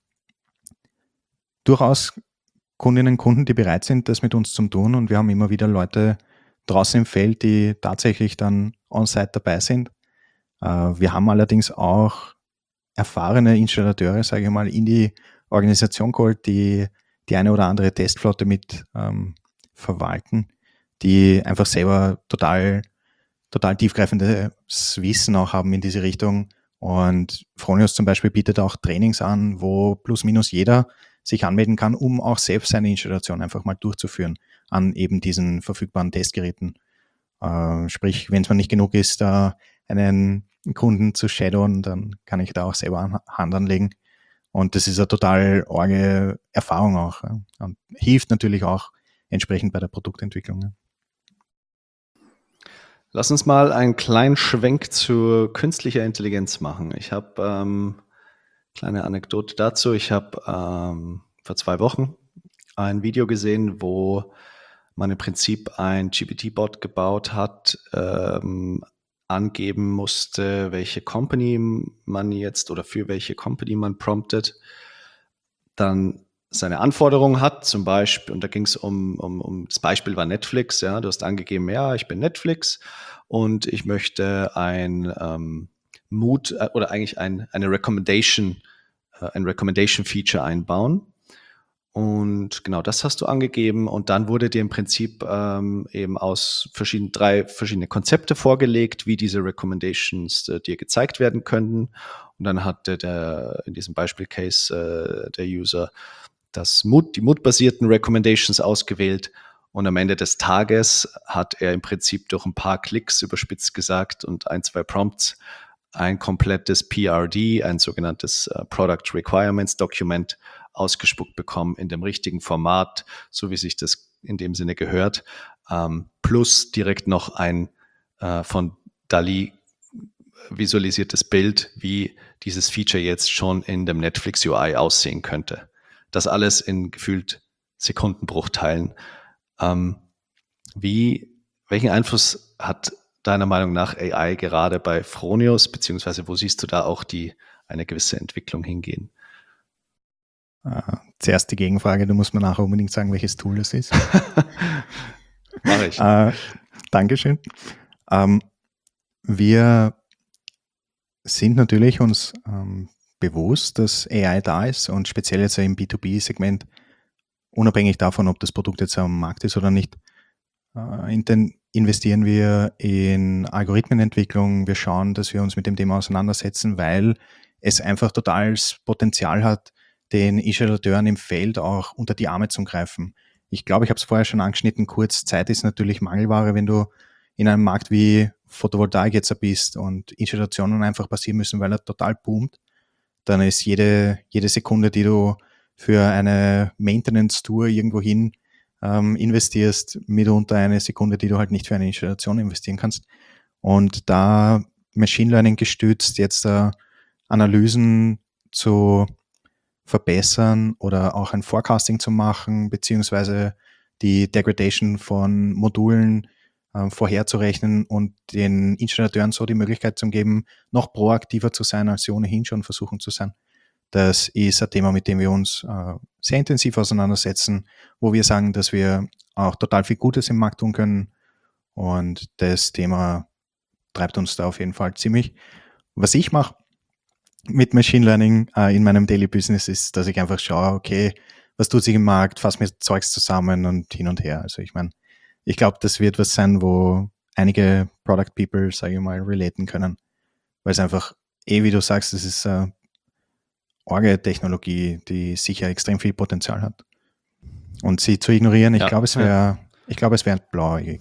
durchaus Kundinnen und Kunden, die bereit sind, das mit uns zu tun. Und wir haben immer wieder Leute draußen im Feld, die tatsächlich dann on-site dabei sind. Äh, wir haben allerdings auch erfahrene Installateure, sage ich mal, in die Organisation geholt, die die eine oder andere Testflotte mit ähm, verwalten, die einfach selber total, total tiefgreifendes Wissen auch haben in diese Richtung. Und Fronius zum Beispiel bietet auch Trainings an, wo plus minus jeder sich anmelden kann, um auch selbst seine Installation einfach mal durchzuführen an eben diesen verfügbaren Testgeräten. Äh, sprich, wenn es mir nicht genug ist, da einen Kunden zu shadowen, dann kann ich da auch selber an, Hand anlegen. Und das ist eine total orge Erfahrung auch. Ja. Und hilft natürlich auch entsprechend bei der Produktentwicklung. Ja. Lass uns mal einen kleinen Schwenk zu künstlicher Intelligenz machen. Ich habe ähm, kleine Anekdote dazu. Ich habe ähm, vor zwei Wochen ein Video gesehen, wo man im Prinzip ein G P T-Bot gebaut hat, ähm, angeben musste, welche Company man jetzt oder für welche Company man promptet, dann seine Anforderungen hat, zum Beispiel, und da ging es um, um, um, das Beispiel war Netflix, ja, du hast angegeben, ja, ich bin Netflix und ich möchte ein ähm, Mood äh, oder eigentlich ein, eine Recommendation, äh, ein Recommendation-Feature einbauen. Und genau das hast du angegeben und dann wurde dir im Prinzip ähm, eben aus verschiedenen, drei verschiedene Konzepte vorgelegt, wie diese Recommendations äh, dir gezeigt werden könnten. Und dann hatte der, in diesem Beispiel-Case äh, der User das Mood, die Mood-basierten Recommendations ausgewählt. Und am Ende des Tages hat er im Prinzip durch ein paar Klicks, überspitzt gesagt, und ein, zwei Prompts ein komplettes P R D, ein sogenanntes äh, Product Requirements Document, ausgespuckt bekommen in dem richtigen Format, so wie sich das in dem Sinne gehört, ähm, plus direkt noch ein äh, von DALL-E visualisiertes Bild, wie dieses Feature jetzt schon in dem Netflix U I aussehen könnte. Das alles in gefühlt Sekundenbruchteilen. Ähm, wie, welchen Einfluss hat deiner Meinung nach A I gerade bei Fronius, beziehungsweise wo siehst du da auch die eine gewisse Entwicklung hingehen? Äh, zuerst die Gegenfrage, du musst mir nachher unbedingt sagen, welches Tool das ist. Mache ich. Äh, Dankeschön. Ähm, wir sind natürlich uns ähm, bewusst, dass A I da ist und speziell jetzt im B zwei B-Segment, unabhängig davon, ob das Produkt jetzt am Markt ist oder nicht, äh, in den investieren wir in Algorithmenentwicklung. Wir schauen, dass wir uns mit dem Thema auseinandersetzen, weil es einfach totales Potenzial hat, den Installateuren im Feld auch unter die Arme zu greifen. Ich glaube, ich habe es vorher schon angeschnitten, kurz, Zeit ist natürlich Mangelware, wenn du in einem Markt wie Photovoltaik jetzt bist und Installationen einfach passieren müssen, weil er total boomt, dann ist jede, jede Sekunde, die du für eine Maintenance-Tour irgendwo hin ähm, investierst, mitunter eine Sekunde, die du halt nicht für eine Installation investieren kannst. Und da Machine Learning gestützt, jetzt äh, Analysen zu verbessern oder auch ein Forecasting zu machen, beziehungsweise die Degradation von Modulen äh, vorherzurechnen und den Installateuren so die Möglichkeit zu geben, noch proaktiver zu sein, als sie ohnehin schon versuchen zu sein. Das ist ein Thema, mit dem wir uns äh, sehr intensiv auseinandersetzen, wo wir sagen, dass wir auch total viel Gutes im Markt tun können. Und das Thema treibt uns da auf jeden Fall ziemlich. Was ich mache mit Machine Learning äh, in meinem Daily Business ist, dass ich einfach schaue, okay, was tut sich im Markt, fasse mir Zeugs zusammen und hin und her. Also ich meine, ich glaube, das wird was sein, wo einige Product People, sage ich mal, relaten können. Weil es einfach, eh wie du sagst, das ist äh, Orge-Technologie, die sicher extrem viel Potenzial hat. Und sie zu ignorieren, ich Ja, glaube, es ja. wäre, ich glaube, es wäre blauäugig.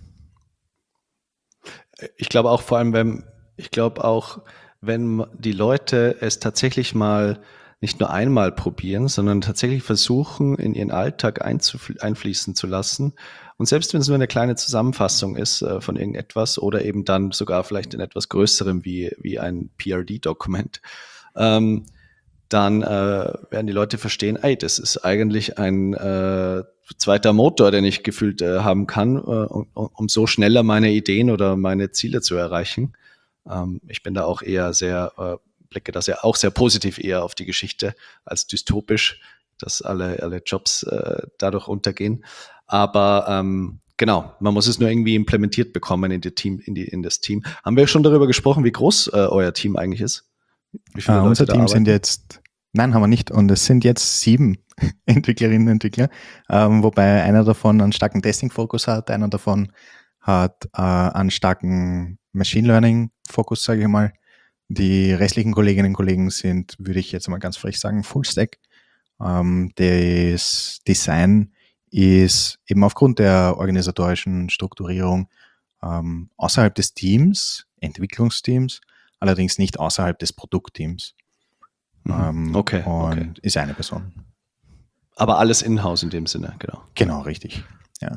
Ich glaube auch vor allem, wenn, ich glaube auch, wenn die Leute es tatsächlich mal nicht nur einmal probieren, sondern tatsächlich versuchen, in ihren Alltag einzufl- einfließen zu lassen. Und selbst wenn es nur eine kleine Zusammenfassung ist äh, von irgendetwas oder eben dann sogar vielleicht in etwas Größerem wie, wie ein P R D-Dokument, ähm, dann äh, werden die Leute verstehen, ey, das ist eigentlich ein äh, zweiter Motor, den ich gefühlt äh, haben kann, äh, um, um so schneller meine Ideen oder meine Ziele zu erreichen. Ähm, ich bin da auch eher sehr, äh, blicke da sehr, auch sehr positiv eher auf die Geschichte als dystopisch, dass alle, alle Jobs äh, dadurch untergehen. Aber ähm, genau, man muss es nur irgendwie implementiert bekommen in, die Team, in, die, in das Team. Haben wir schon darüber gesprochen, wie groß äh, euer Team eigentlich ist? Wie viele Äh, Leute unser da Team arbeiten? sind jetzt, nein, haben wir nicht, und es sind jetzt sieben Entwicklerinnen und Entwickler, ähm, wobei einer davon einen starken Testing-Fokus hat, einer davon hat äh, einen starken Machine Learning-Fokus, sage ich mal. Die restlichen Kolleginnen und Kollegen sind, würde ich jetzt mal ganz frech sagen, Full-Stack. Ähm, das Design ist eben aufgrund der organisatorischen Strukturierung ähm, außerhalb des Teams, Entwicklungsteams, allerdings nicht außerhalb des Produktteams. Mhm. Ähm, Okay, und okay. ist eine Person. Aber alles in-house in dem Sinne, genau. Genau, richtig. Ja.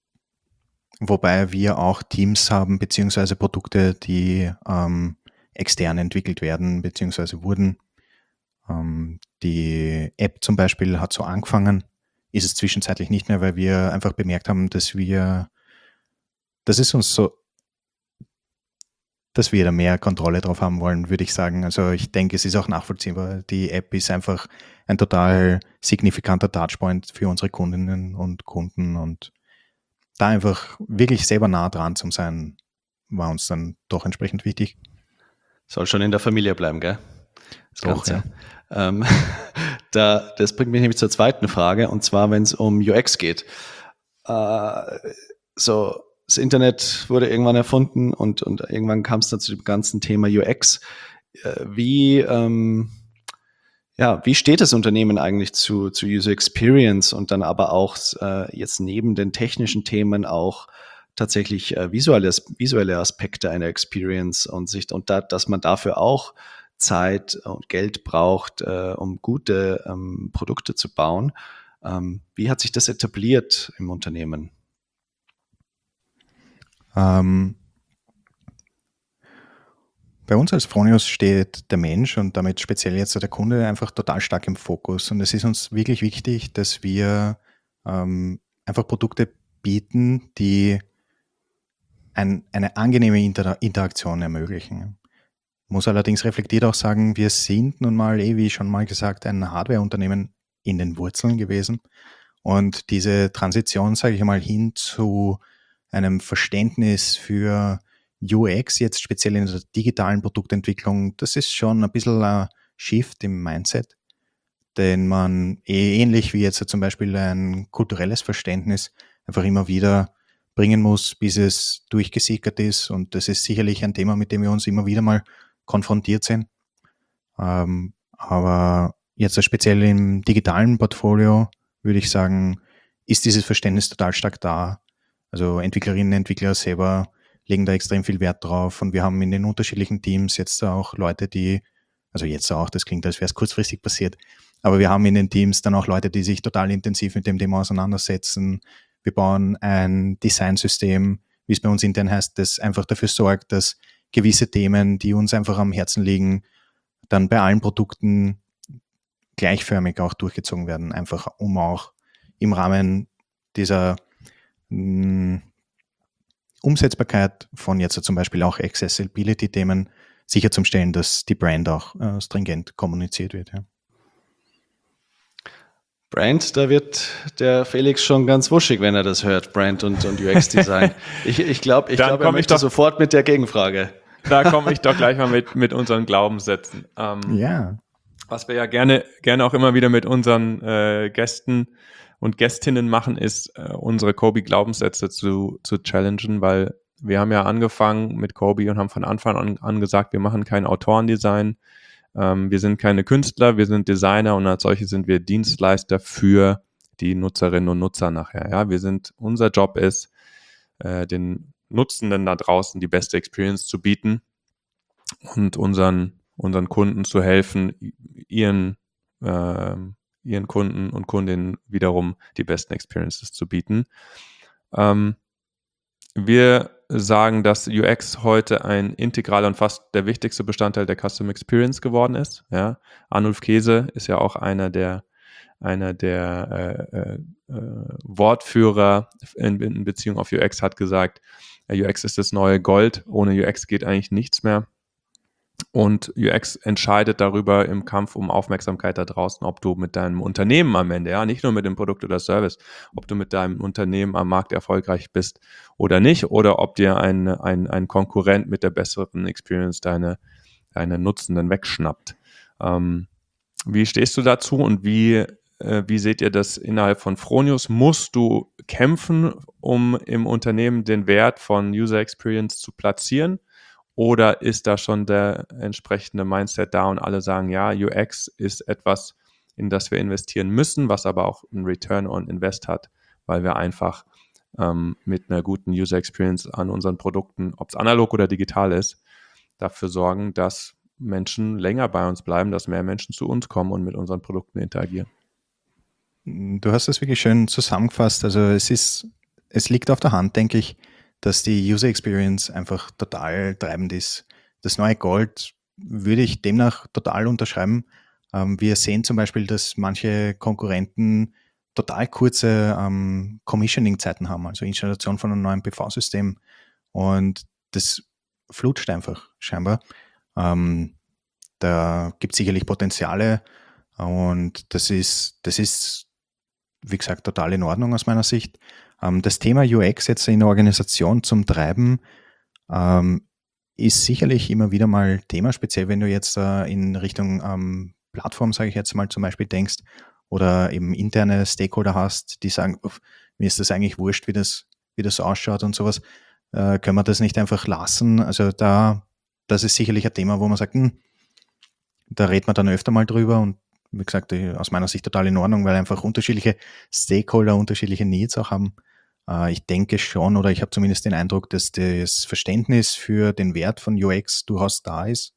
Wobei wir auch Teams haben, beziehungsweise Produkte, die ähm, extern entwickelt werden, beziehungsweise wurden. Ähm, die App zum Beispiel hat so angefangen, ist es zwischenzeitlich nicht mehr, weil wir einfach bemerkt haben, dass wir, das ist uns so, dass wir da mehr Kontrolle drauf haben wollen, würde ich sagen. Also ich denke, es ist auch nachvollziehbar. Die App ist einfach ein total signifikanter Touchpoint für unsere Kundinnen und Kunden und da einfach wirklich selber nah dran zu sein, war uns dann doch entsprechend wichtig. Soll schon in der Familie bleiben, gell? Das Doch, Ganze. Ähm, da, das bringt mich nämlich zur zweiten Frage, und zwar, wenn es um U X geht. Äh, so, das Internet wurde irgendwann erfunden und, und irgendwann kam es dann zu dem ganzen Thema U X. Äh, wie, ähm, ja, wie steht das Unternehmen eigentlich zu, zu User Experience und dann aber auch äh, jetzt neben den technischen Themen auch tatsächlich äh, visuelle, visuelle Aspekte einer Experience und sich und da, dass man dafür auch Zeit und Geld braucht, äh, um gute ähm, Produkte zu bauen. Ähm, wie hat sich das etabliert im Unternehmen? Ähm, bei uns als Fronius steht der Mensch und damit speziell jetzt der Kunde einfach total stark im Fokus. Und es ist uns wirklich wichtig, dass wir ähm, einfach Produkte bieten, die ein, eine angenehme Inter- Interaktion ermöglichen. Muss allerdings reflektiert auch sagen, wir sind nun mal, eh wie schon mal gesagt, ein Hardware-Unternehmen in den Wurzeln gewesen. Und diese Transition, sage ich mal, hin zu einem Verständnis für U X, jetzt speziell in der digitalen Produktentwicklung, das ist schon ein bisschen ein Shift im Mindset, den man eh ähnlich wie jetzt zum Beispiel ein kulturelles Verständnis einfach immer wieder bringen muss, bis es durchgesickert ist. Und das ist sicherlich ein Thema, mit dem wir uns immer wieder mal konfrontiert sind. Ähm, aber jetzt speziell im digitalen Portfolio würde ich sagen, ist dieses Verständnis total stark da. Also Entwicklerinnen, Entwickler selber legen da extrem viel Wert drauf und wir haben in den unterschiedlichen Teams jetzt auch Leute, die, also jetzt auch, das klingt, als wäre es kurzfristig passiert, aber wir haben in den Teams dann auch Leute, die sich total intensiv mit dem Thema auseinandersetzen. Wir bauen ein Designsystem, wie es bei uns intern heißt, das einfach dafür sorgt, dass gewisse Themen, die uns einfach am Herzen liegen, dann bei allen Produkten gleichförmig auch durchgezogen werden, einfach um auch im Rahmen dieser mh, Umsetzbarkeit von jetzt zum Beispiel auch Accessibility-Themen sicherzustellen, dass die Brand auch äh, stringent kommuniziert wird. Ja. Brand, da wird der Felix schon ganz wuschig, wenn er das hört, Brand und, und U X-Design. ich ich glaube, ich Dann glaub, er komm ich möchte doch- sofort mit der Gegenfrage. Da komme ich doch gleich mal mit, mit unseren Glaubenssätzen. Ähm, Ja, Was wir ja gerne, gerne auch immer wieder mit unseren äh, Gästen und Gästinnen machen, ist, äh, unsere Kobe-Glaubenssätze zu, zu challengen, weil wir haben ja angefangen mit Kobe und haben von Anfang an, an gesagt, wir machen kein Autorendesign, ähm, wir sind keine Künstler, wir sind Designer und als solche sind wir Dienstleister für die Nutzerinnen und Nutzer nachher. Ja, wir sind, unser Job ist, äh, den Nutzenden da draußen die beste Experience zu bieten und unseren, unseren Kunden zu helfen, ihren, äh, ihren Kunden und Kundinnen wiederum die besten Experiences zu bieten. Ähm, wir sagen, dass U X heute ein integraler und fast der wichtigste Bestandteil der Custom Experience geworden ist. Ja? Arnulf Käse ist ja auch einer der einer der äh, äh, äh, Wortführer in, in Beziehung auf U X, hat gesagt, U X ist das neue Gold, ohne U X geht eigentlich nichts mehr. Und U X entscheidet darüber im Kampf um Aufmerksamkeit da draußen, ob du mit deinem Unternehmen am Ende, ja, nicht nur mit dem Produkt oder Service, ob du mit deinem Unternehmen am Markt erfolgreich bist oder nicht, oder ob dir ein, ein, ein Konkurrent mit der besseren Experience deine, deine Nutzenden wegschnappt. Ähm, wie stehst du dazu und wie, äh, wie seht ihr das innerhalb von Fronius? Musst du kämpfen, um im Unternehmen den Wert von User Experience zu platzieren? Oder ist da schon der entsprechende Mindset da und alle sagen, ja, U X ist etwas, in das wir investieren müssen, was aber auch einen Return on Invest hat, weil wir einfach ähm, mit einer guten User Experience an unseren Produkten, ob es analog oder digital ist, dafür sorgen, dass Menschen länger bei uns bleiben, dass mehr Menschen zu uns kommen und mit unseren Produkten interagieren. du hast das wirklich schön zusammengefasst. Also es ist, es liegt auf der Hand, denke ich, dass die User Experience einfach total treibend ist. Das neue Gold würde ich demnach total unterschreiben. Ähm, wir sehen zum Beispiel, dass manche Konkurrenten total kurze ähm, Commissioning-Zeiten haben, also Installation von einem neuen P V-System. Und das flutscht einfach scheinbar. Ähm, da gibt es sicherlich Potenziale und das ist, das ist, wie gesagt, total in Ordnung aus meiner Sicht. Ähm, das Thema U X jetzt in der Organisation zum Treiben ähm, ist sicherlich immer wieder mal Thema, speziell wenn du jetzt äh, in Richtung ähm, Plattform, sage ich jetzt mal, zum Beispiel denkst oder eben interne Stakeholder hast, die sagen, uff, mir ist das eigentlich wurscht, wie das, wie das ausschaut und sowas. Äh, können wir das nicht einfach lassen? Also da, das ist sicherlich ein Thema, wo man sagt, hm, da redet man dann öfter mal drüber und wie gesagt, aus meiner Sicht total in Ordnung, weil einfach unterschiedliche Stakeholder unterschiedliche Needs auch haben. Äh, ich denke schon, oder ich habe zumindest den Eindruck, dass das Verständnis für den Wert von U X durchaus da ist.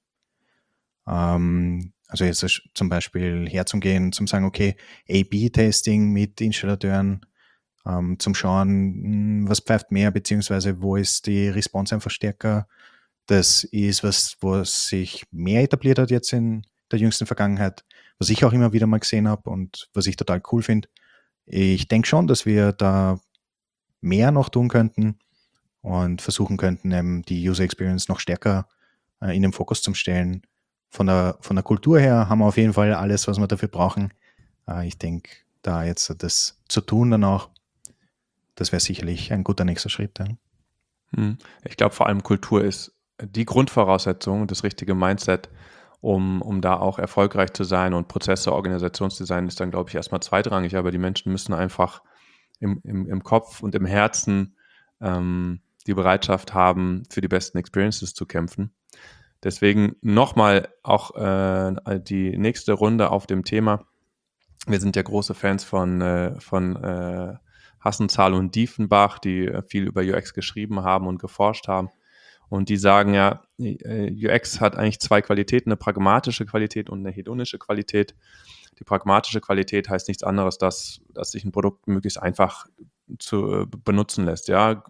Ähm, also jetzt zum Beispiel herzugehen, zum sagen, okay, A B Testing mit Installateuren, ähm, zum schauen, was pfeift mehr, beziehungsweise wo ist die Response einfach stärker. Das ist was, was sich mehr etabliert hat jetzt in der jüngsten Vergangenheit, was ich auch immer wieder mal gesehen habe und was ich total cool finde. Ich denke schon, dass wir da mehr noch tun könnten und versuchen könnten, eben die User Experience noch stärker äh, in den Fokus zu stellen. Von der, von der Kultur her haben wir auf jeden Fall alles, was wir dafür brauchen. Äh, ich denke, da jetzt das zu tun dann auch, das wäre sicherlich ein guter nächster Schritt. Ja. Hm. Ich glaube, vor allem Kultur ist die Grundvoraussetzung, das richtige Mindset, um, um da auch erfolgreich zu sein, und Prozesse, Organisationsdesign ist dann, glaube ich, erstmal zweitrangig, aber die Menschen müssen einfach im, im, im Kopf und im Herzen ähm, die Bereitschaft haben, für die besten Experiences zu kämpfen. Deswegen nochmal auch äh, die nächste Runde auf dem Thema. Wir sind ja große Fans von, äh, von äh, Hassenzahl und Diefenbach, die äh, viel über U X geschrieben haben und geforscht haben. Und die sagen ja, äh, U X hat eigentlich zwei Qualitäten, eine pragmatische Qualität und eine hedonische Qualität. Die pragmatische Qualität heißt nichts anderes, dass, dass sich ein Produkt möglichst einfach zu äh, benutzen lässt. Ja,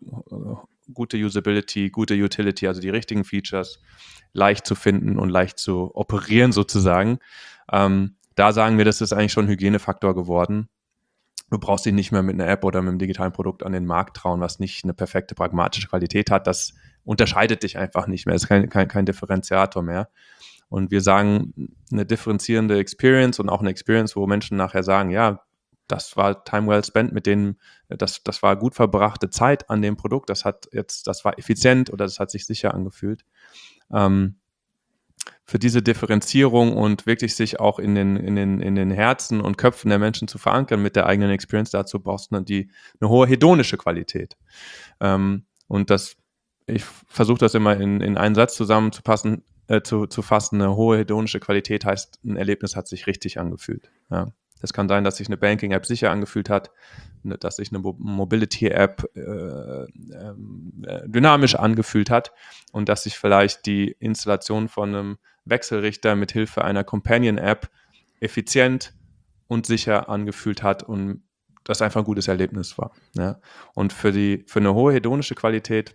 gute Usability, gute Utility, also die richtigen Features, leicht zu finden und leicht zu operieren sozusagen. Ähm, da sagen wir, das ist eigentlich schon ein Hygienefaktor geworden. Du brauchst dich nicht mehr mit einer App oder mit einem digitalen Produkt an den Markt trauen, was nicht eine perfekte pragmatische Qualität hat. Das unterscheidet dich einfach nicht mehr. Es ist kein, kein, kein Differenziator mehr. Und wir sagen, eine differenzierende Experience und auch eine Experience, wo Menschen nachher sagen, ja, das war time well spent, mit denen, das, das war gut verbrachte Zeit an dem Produkt, das hat jetzt, das war effizient oder das hat sich sicher angefühlt. Ähm, für diese Differenzierung und wirklich sich auch in den, in den, in den Herzen und Köpfen der Menschen zu verankern mit der eigenen Experience, dazu brauchst du die, eine hohe hedonische Qualität. Ähm, und das, ich versuche das immer in, in einen Satz zusammenzupassen, äh, zu, zu fassen. Eine hohe hedonische Qualität heißt, ein Erlebnis hat sich richtig angefühlt. Ja. Das kann sein, dass sich eine Banking-App sicher angefühlt hat, dass sich eine Mobility-App äh, äh, dynamisch angefühlt hat und dass sich vielleicht die Installation von einem Wechselrichter mit Hilfe einer Companion-App effizient und sicher angefühlt hat und das einfach ein gutes Erlebnis war. Ja. Und für, die, für eine hohe hedonische Qualität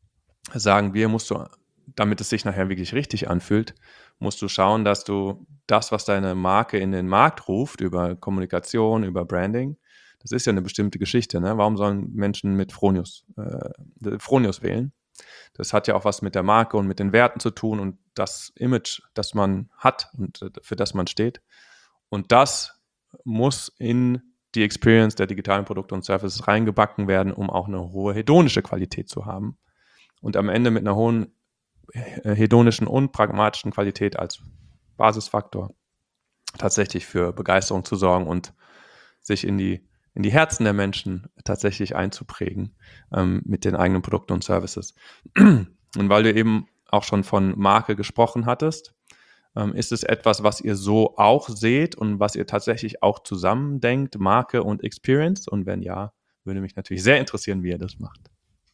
sagen wir, musst du, damit es sich nachher wirklich richtig anfühlt, musst du schauen, dass du das, was deine Marke in den Markt ruft, über Kommunikation, über Branding, das ist ja eine bestimmte Geschichte. Ne? Warum sollen Menschen mit Fronius, äh, Fronius wählen? Das hat ja auch was mit der Marke und mit den Werten zu tun und das Image, das man hat und für das man steht. Und das muss in die Experience der digitalen Produkte und Services reingebacken werden, um auch eine hohe hedonische Qualität zu haben. Und am Ende mit einer hohen hedonischen und pragmatischen Qualität als Basisfaktor tatsächlich für Begeisterung zu sorgen und sich in die, in die Herzen der Menschen tatsächlich einzuprägen ähm, mit den eigenen Produkten und Services. Und weil du eben auch schon von Marke gesprochen hattest, ähm, ist es etwas, was ihr so auch seht und was ihr tatsächlich auch zusammendenkt, Marke und Experience? Und wenn ja, würde mich natürlich sehr interessieren, wie ihr das macht.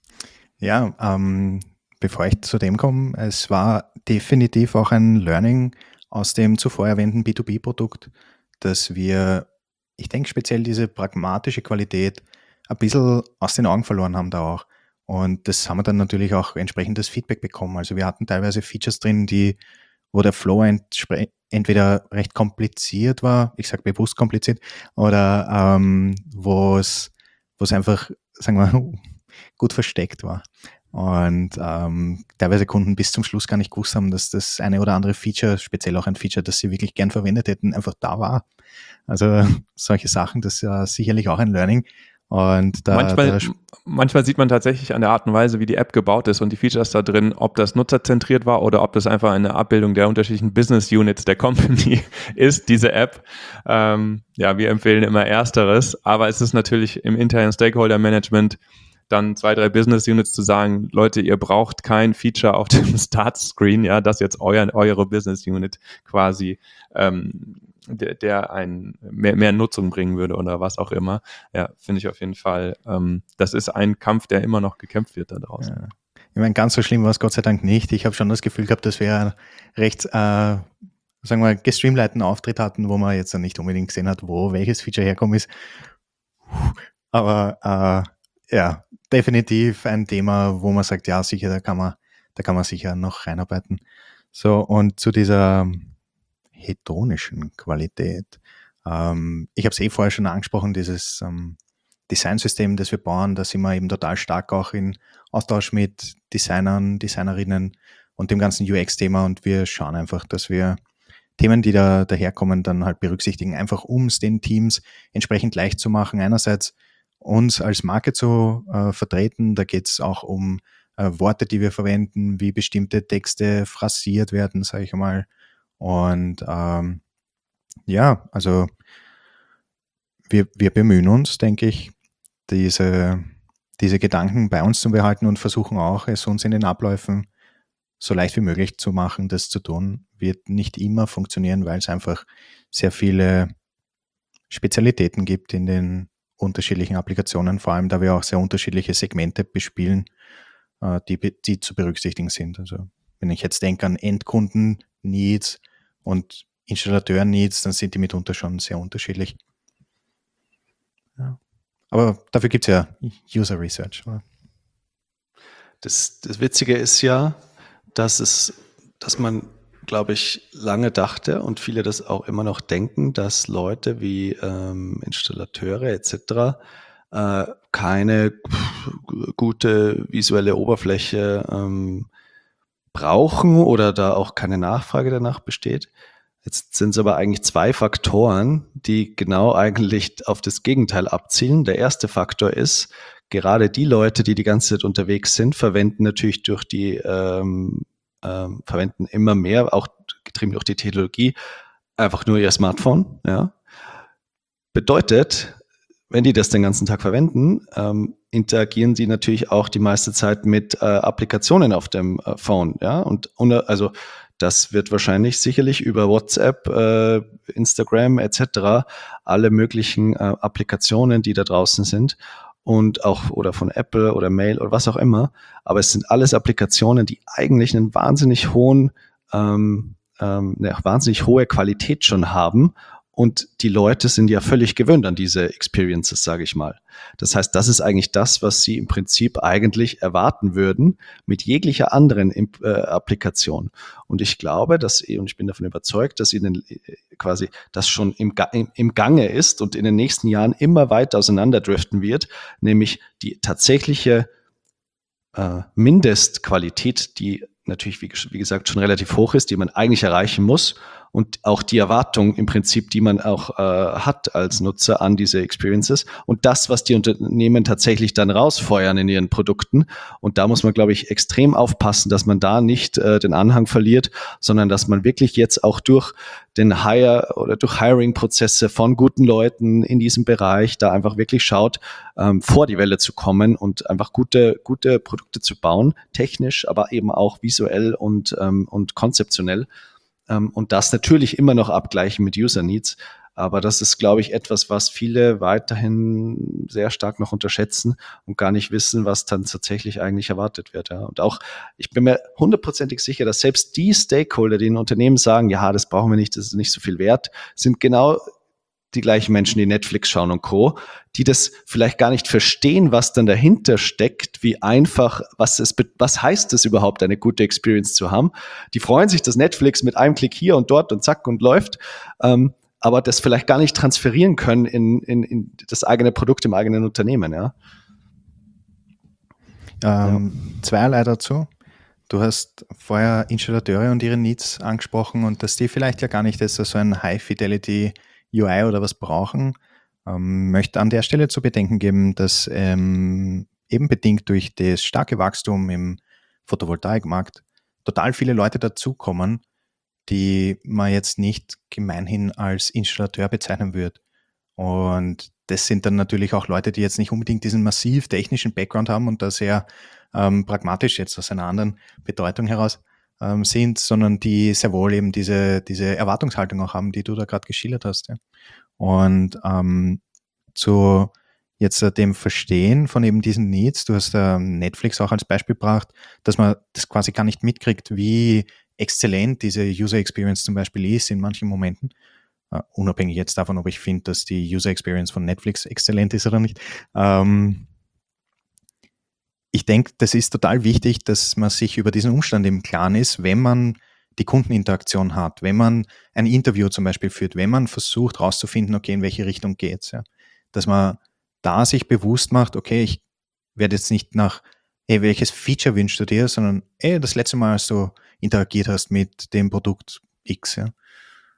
Ja, ähm, bevor ich zu dem komme, es war definitiv auch ein Learning aus dem zuvor erwähnten B zwei B-Produkt, dass wir, ich denke speziell diese pragmatische Qualität ein bisschen aus den Augen verloren haben da auch. Und das haben wir dann natürlich auch entsprechendes Feedback bekommen. Also wir hatten teilweise Features drin, die, wo der Flow entspre- entweder recht kompliziert war, ich sage bewusst kompliziert, oder ähm, wo es wo es einfach, sagen wir, gut versteckt war. Und ähm, teilweise Kunden bis zum Schluss gar nicht gewusst haben, dass das eine oder andere Feature, speziell auch ein Feature, das sie wirklich gern verwendet hätten, einfach da war. Also solche Sachen, das ist ja sicherlich auch ein Learning. Und da, manchmal, da manchmal sieht man tatsächlich an der Art und Weise, wie die App gebaut ist und die Features da drin, ob das nutzerzentriert war oder ob das einfach eine Abbildung der unterschiedlichen Business Units der Company ist, diese App. Ähm, ja, wir empfehlen immer Ersteres, aber es ist natürlich im internen Stakeholder Management dann zwei, drei Business Units zu sagen, Leute, ihr braucht kein Feature auf dem Start-Screen, ja, das jetzt euer, eure Business Unit quasi ähm, der, der ein mehr, mehr Nutzung bringen würde oder was auch immer. Ja, finde ich auf jeden Fall, ähm, das ist ein Kampf, der immer noch gekämpft wird da draußen. Ja. Ich meine, ganz so schlimm war es Gott sei Dank nicht. Ich habe schon das Gefühl gehabt, dass wir einen recht, äh, sagen wir, gestreamlinten Auftritt hatten, wo man jetzt nicht unbedingt gesehen hat, wo welches Feature herkommen ist. Aber äh, ja, definitiv ein Thema, wo man sagt, ja, sicher, da kann man, da kann man sicher noch reinarbeiten. So, und zu dieser hedonischen Qualität. Ähm, ich habe es eh vorher schon angesprochen, dieses ähm, Designsystem, das wir bauen, da sind wir eben total stark auch in Austausch mit Designern, Designerinnen und dem ganzen U X-Thema und wir schauen einfach, dass wir Themen, die da daherkommen, dann halt berücksichtigen, einfach um es den Teams entsprechend leicht zu machen. Einerseits uns als Marke zu äh, vertreten, da geht es auch um äh, Worte, die wir verwenden, wie bestimmte Texte phrasiert werden, sage ich mal. Und ähm, ja, also wir, wir bemühen uns, denke ich, diese, diese Gedanken bei uns zu behalten und versuchen auch, es uns in den Abläufen so leicht wie möglich zu machen, das zu tun. Wird nicht immer funktionieren, weil es einfach sehr viele Spezialitäten gibt in den unterschiedlichen Applikationen, vor allem da wir auch sehr unterschiedliche Segmente bespielen, äh, die, die zu berücksichtigen sind. Also wenn ich jetzt denke an Endkunden-Needs und Installateur-Needs, dann sind die mitunter schon sehr unterschiedlich. Ja. Aber dafür gibt es ja User Research. Oder? Das, das Witzige ist ja, dass es, dass man, glaube ich, lange dachte und viele das auch immer noch denken, dass Leute wie ähm, Installateure et cetera äh, keine gute visuelle Oberfläche ähm, brauchen oder da auch keine Nachfrage danach besteht. Jetzt sind es aber eigentlich zwei Faktoren, die genau eigentlich auf das Gegenteil abzielen. Der erste Faktor ist, gerade die Leute, die die ganze Zeit unterwegs sind, verwenden natürlich durch die, ähm, ähm, verwenden immer mehr, auch getrieben durch die Technologie, einfach nur ihr Smartphone. Ja. Bedeutet, wenn die das den ganzen Tag verwenden, ähm, interagieren sie natürlich auch die meiste Zeit mit äh, Applikationen auf dem äh, Phone. Ja. Und, und also das wird wahrscheinlich sicherlich über WhatsApp, äh, Instagram et cetera alle möglichen äh, Applikationen, die da draußen sind und auch oder von Apple oder Mail oder was auch immer. Aber es sind alles Applikationen, die eigentlich einen wahnsinnig hohen, ähm, ähm, eine wahnsinnig hohe Qualität schon haben. Und die Leute sind ja völlig gewöhnt an diese Experiences, sage ich mal. Das heißt, das ist eigentlich das, was sie im Prinzip eigentlich erwarten würden mit jeglicher anderen äh, Applikation. Und ich glaube, dass, und ich bin davon überzeugt, dass ihnen quasi das schon im, im, im Gange ist und in den nächsten Jahren immer weiter auseinanderdriften wird, nämlich die tatsächliche äh, Mindestqualität, die natürlich, wie, wie gesagt, schon relativ hoch ist, die man eigentlich erreichen muss und auch die Erwartung im Prinzip, die man auch äh, hat als Nutzer an diese Experiences und das, was die Unternehmen tatsächlich dann rausfeuern in ihren Produkten. Und da muss man, glaube ich, extrem aufpassen, dass man da nicht äh, den Anhang verliert, sondern dass man wirklich jetzt auch durch den Hire oder durch Hiring-Prozesse von guten Leuten in diesem Bereich da einfach wirklich schaut, ähm, vor die Welle zu kommen und einfach gute, gute Produkte zu bauen, technisch, aber eben auch visuell und, ähm, und konzeptionell. Ähm, und das natürlich immer noch abgleichen mit User Needs. Aber das ist, glaube ich, etwas, was viele weiterhin sehr stark noch unterschätzen und gar nicht wissen, was dann tatsächlich eigentlich erwartet wird. Ja. Und auch, ich bin mir hundertprozentig sicher, dass selbst die Stakeholder, die in Unternehmen sagen, ja, das brauchen wir nicht, das ist nicht so viel wert, sind genau die gleichen Menschen, die Netflix schauen und Co., die das vielleicht gar nicht verstehen, was dann dahinter steckt, wie einfach, was es, was heißt es überhaupt, eine gute Experience zu haben. Die freuen sich, dass Netflix mit einem Klick hier und dort und zack und läuft, ähm, aber das vielleicht gar nicht transferieren können in, in, in das eigene Produkt im eigenen Unternehmen. Ja. Ähm, ja. Zweierlei dazu. Du hast vorher Installateure und ihre Needs angesprochen und dass die vielleicht ja gar nicht jetzt so ein High-Fidelity U I oder was brauchen. Ähm, möchte an der Stelle zu bedenken geben, dass ähm, eben bedingt durch das starke Wachstum im Photovoltaikmarkt total viele Leute dazukommen, die man jetzt nicht gemeinhin als Installateur bezeichnen würde. Und das sind dann natürlich auch Leute, die jetzt nicht unbedingt diesen massiv technischen Background haben und da sehr ähm, pragmatisch jetzt aus einer anderen Bedeutung heraus ähm, sind, sondern die sehr wohl eben diese, diese Erwartungshaltung auch haben, die du da gerade geschildert hast. Ja. Und ähm, zu jetzt äh, dem Verstehen von eben diesen Needs, du hast äh, Netflix auch als Beispiel gebracht, dass man das quasi gar nicht mitkriegt, wie exzellent diese User Experience zum Beispiel ist in manchen Momenten. Uh, unabhängig jetzt davon, ob ich finde, dass die User Experience von Netflix exzellent ist oder nicht. Ähm, ich denke, das ist total wichtig, dass man sich über diesen Umstand im Klaren ist, wenn man die Kundeninteraktion hat, wenn man ein Interview zum Beispiel führt, wenn man versucht herauszufinden, okay, in welche Richtung geht's, ja, dass man da sich bewusst macht, okay, ich werde jetzt nicht nach, hey, welches Feature wünschst du dir, sondern, hey, das letzte Mal, als du interagiert hast mit dem Produkt X, ja,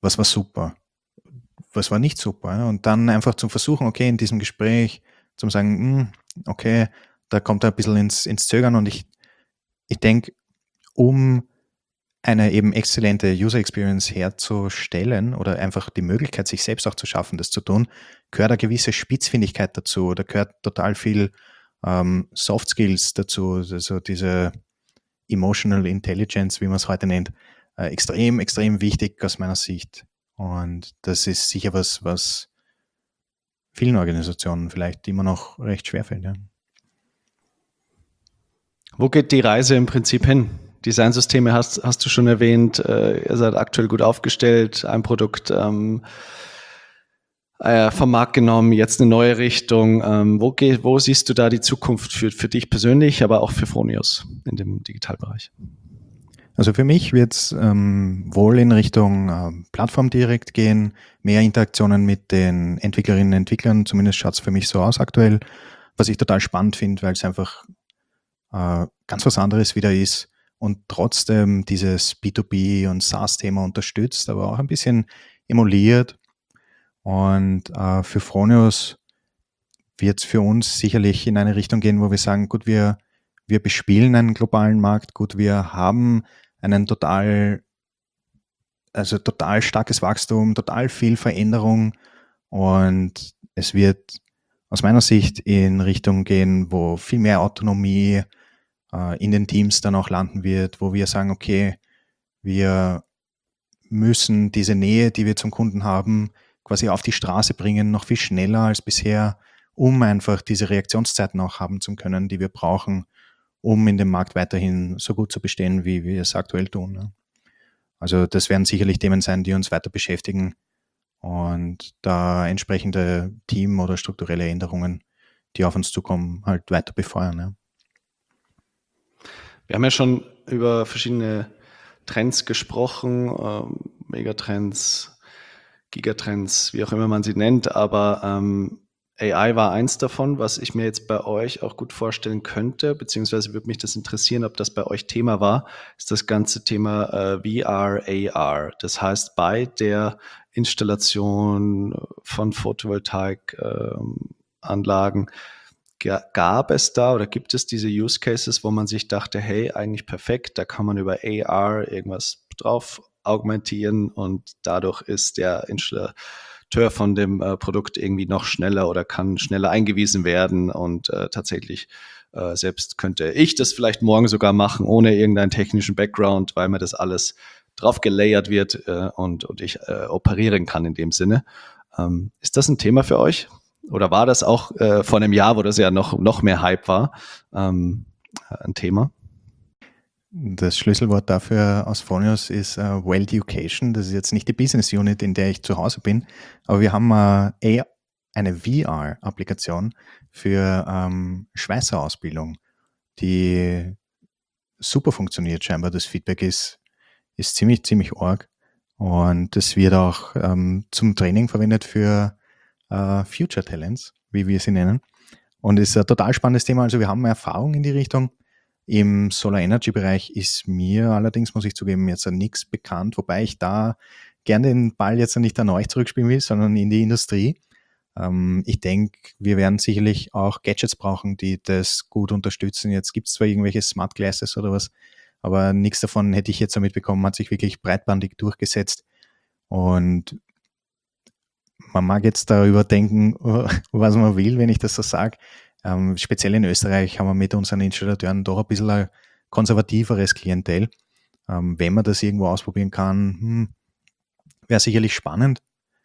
was war super, was war nicht super. Ja? Und dann einfach zum Versuchen, okay, in diesem Gespräch zum sagen, hm, okay, da kommt er ein bisschen ins, ins Zögern und ich, ich denke, um eine eben exzellente User Experience herzustellen oder einfach die Möglichkeit, sich selbst auch zu schaffen, das zu tun, gehört eine gewisse Spitzfindigkeit dazu, da gehört total viel ähm, Soft Skills dazu, also diese Emotional Intelligence, wie man es heute nennt, äh, extrem, extrem wichtig aus meiner Sicht. Und das ist sicher was, was vielen Organisationen vielleicht immer noch recht schwerfällt. Ja. Wo geht die Reise im Prinzip hin? Designsysteme hast, hast du schon erwähnt, äh, ihr seid aktuell gut aufgestellt, ein Produkt ähm, äh, vom Markt genommen, jetzt eine neue Richtung. Ähm, wo, geht, wo siehst du da die Zukunft für, für dich persönlich, aber auch für Fronius in dem Digitalbereich? Also für mich wird es ähm, wohl in Richtung äh, Plattform direkt gehen, mehr Interaktionen mit den Entwicklerinnen und Entwicklern, zumindest schaut es für mich so aus aktuell, was ich total spannend finde, weil es einfach äh, ganz was anderes wieder ist und trotzdem dieses B zwei B und SaaS-Thema unterstützt, aber auch ein bisschen emuliert. Und äh, für Fronius wird es für uns sicherlich in eine Richtung gehen, wo wir sagen, gut, wir, wir bespielen einen globalen Markt, gut, wir haben einen total, also total starkes Wachstum, total viel Veränderung und es wird aus meiner Sicht in Richtung gehen, wo viel mehr Autonomie äh, in den Teams dann auch landen wird, wo wir sagen, okay, wir müssen diese Nähe, die wir zum Kunden haben, quasi auf die Straße bringen, noch viel schneller als bisher, um einfach diese Reaktionszeiten auch haben zu können, die wir brauchen, um in dem Markt weiterhin so gut zu bestehen, wie wir es aktuell tun. Ja. Also das werden sicherlich Themen sein, die uns weiter beschäftigen und da entsprechende Team- oder strukturelle Änderungen, die auf uns zukommen, halt weiter befeuern. Ja. Wir haben ja schon über verschiedene Trends gesprochen, ähm, Megatrends, Gigatrends, wie auch immer man sie nennt, aber ähm, A I war eins davon, was ich mir jetzt bei euch auch gut vorstellen könnte, beziehungsweise würde mich das interessieren, ob das bei euch Thema war, ist das ganze Thema äh, V R, A R. Das heißt, bei der Installation von Photovoltaikanlagen äh, gab es da oder gibt es diese Use Cases, wo man sich dachte, hey, eigentlich perfekt, da kann man über A R irgendwas drauf augmentieren und dadurch ist der Installateur von dem äh, Produkt irgendwie noch schneller oder kann schneller eingewiesen werden und äh, tatsächlich äh, selbst könnte ich das vielleicht morgen sogar machen, ohne irgendeinen technischen Background, weil mir das alles drauf gelayert wird äh, und, und ich äh, operieren kann in dem Sinne. Ähm, ist das ein Thema für euch? Oder war das auch äh, vor einem Jahr, wo das ja noch, noch mehr Hype war, ähm, ein Thema? Das Schlüsselwort dafür aus Fronius ist uh, Well-Education. Das ist jetzt nicht die Business Unit, in der ich zu Hause bin, aber wir haben uh, eine V R-Applikation für ähm, Schweißerausbildung, die super funktioniert scheinbar. Das Feedback ist, ist ziemlich, ziemlich arg und das wird auch ähm, zum Training verwendet für uh, Future Talents, wie wir sie nennen, und ist ein total spannendes Thema. Also wir haben Erfahrung in die Richtung. Im Solar-Energy-Bereich ist mir allerdings, muss ich zugeben, jetzt nichts bekannt, wobei ich da gerne den Ball jetzt nicht an euch zurückspielen will, sondern in die Industrie. Ähm, ich denke, wir werden sicherlich auch Gadgets brauchen, die das gut unterstützen. Jetzt gibt es zwar irgendwelche Smart Glasses oder was, aber nichts davon hätte ich jetzt damit bekommen, hat sich wirklich breitbandig durchgesetzt. Und man mag jetzt darüber denken, was man will, wenn ich das so sage. Ähm, speziell in Österreich haben wir mit unseren Installateuren doch ein bisschen ein konservativeres Klientel. Ähm, wenn man das irgendwo ausprobieren kann, hm, wäre sicherlich spannend.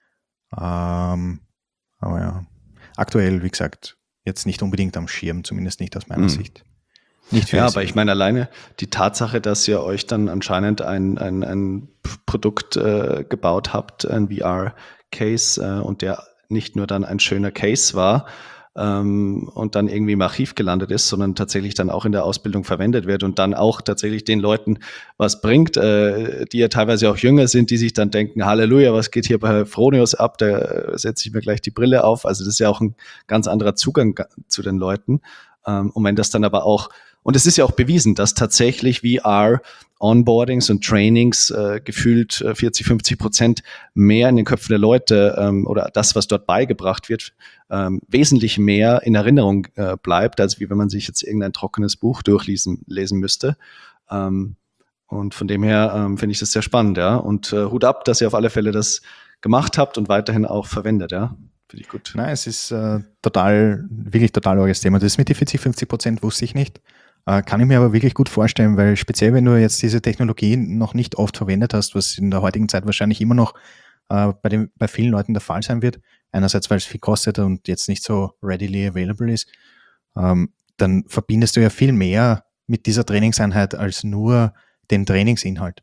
Ähm, aber ja, aktuell, wie gesagt, jetzt nicht unbedingt am Schirm, zumindest nicht aus meiner hm. Sicht. Nicht ja, aber ich meine alleine die Tatsache, dass ihr euch dann anscheinend ein, ein, ein Produkt äh, gebaut habt, ein V R-Case äh, und der nicht nur dann ein schöner Case war, und dann irgendwie im Archiv gelandet ist, sondern tatsächlich dann auch in der Ausbildung verwendet wird und dann auch tatsächlich den Leuten was bringt, äh, die ja teilweise auch jünger sind, die sich dann denken, Halleluja, was geht hier bei Fronius ab, da setze ich mir gleich die Brille auf. Also das ist ja auch ein ganz anderer Zugang zu den Leuten. Ähm, und wenn das dann aber auch, und es ist ja auch bewiesen, dass tatsächlich V R Onboardings und Trainings äh, gefühlt äh, vierzig, fünfzig Prozent mehr in den Köpfen der Leute ähm, oder das, was dort beigebracht wird, ähm, wesentlich mehr in Erinnerung äh, bleibt, als wie wenn man sich jetzt irgendein trockenes Buch durchlesen lesen müsste. Ähm, und von dem her ähm, finde ich das sehr spannend, ja. Und äh, Hut ab, dass ihr auf alle Fälle das gemacht habt und weiterhin auch verwendet, ja. Finde ich gut. Nein, es ist äh, total, wirklich total arges Thema. Das mit den vierzig, fünfzig Prozent wusste ich nicht. Äh, kann ich mir aber wirklich gut vorstellen, weil speziell, wenn du jetzt diese Technologie noch nicht oft verwendet hast, was in der heutigen Zeit wahrscheinlich immer noch äh, bei, den, bei vielen Leuten der Fall sein wird, einerseits, weil es viel kostet und jetzt nicht so readily available ist, ähm, dann verbindest du ja viel mehr mit dieser Trainingseinheit als nur den Trainingsinhalt.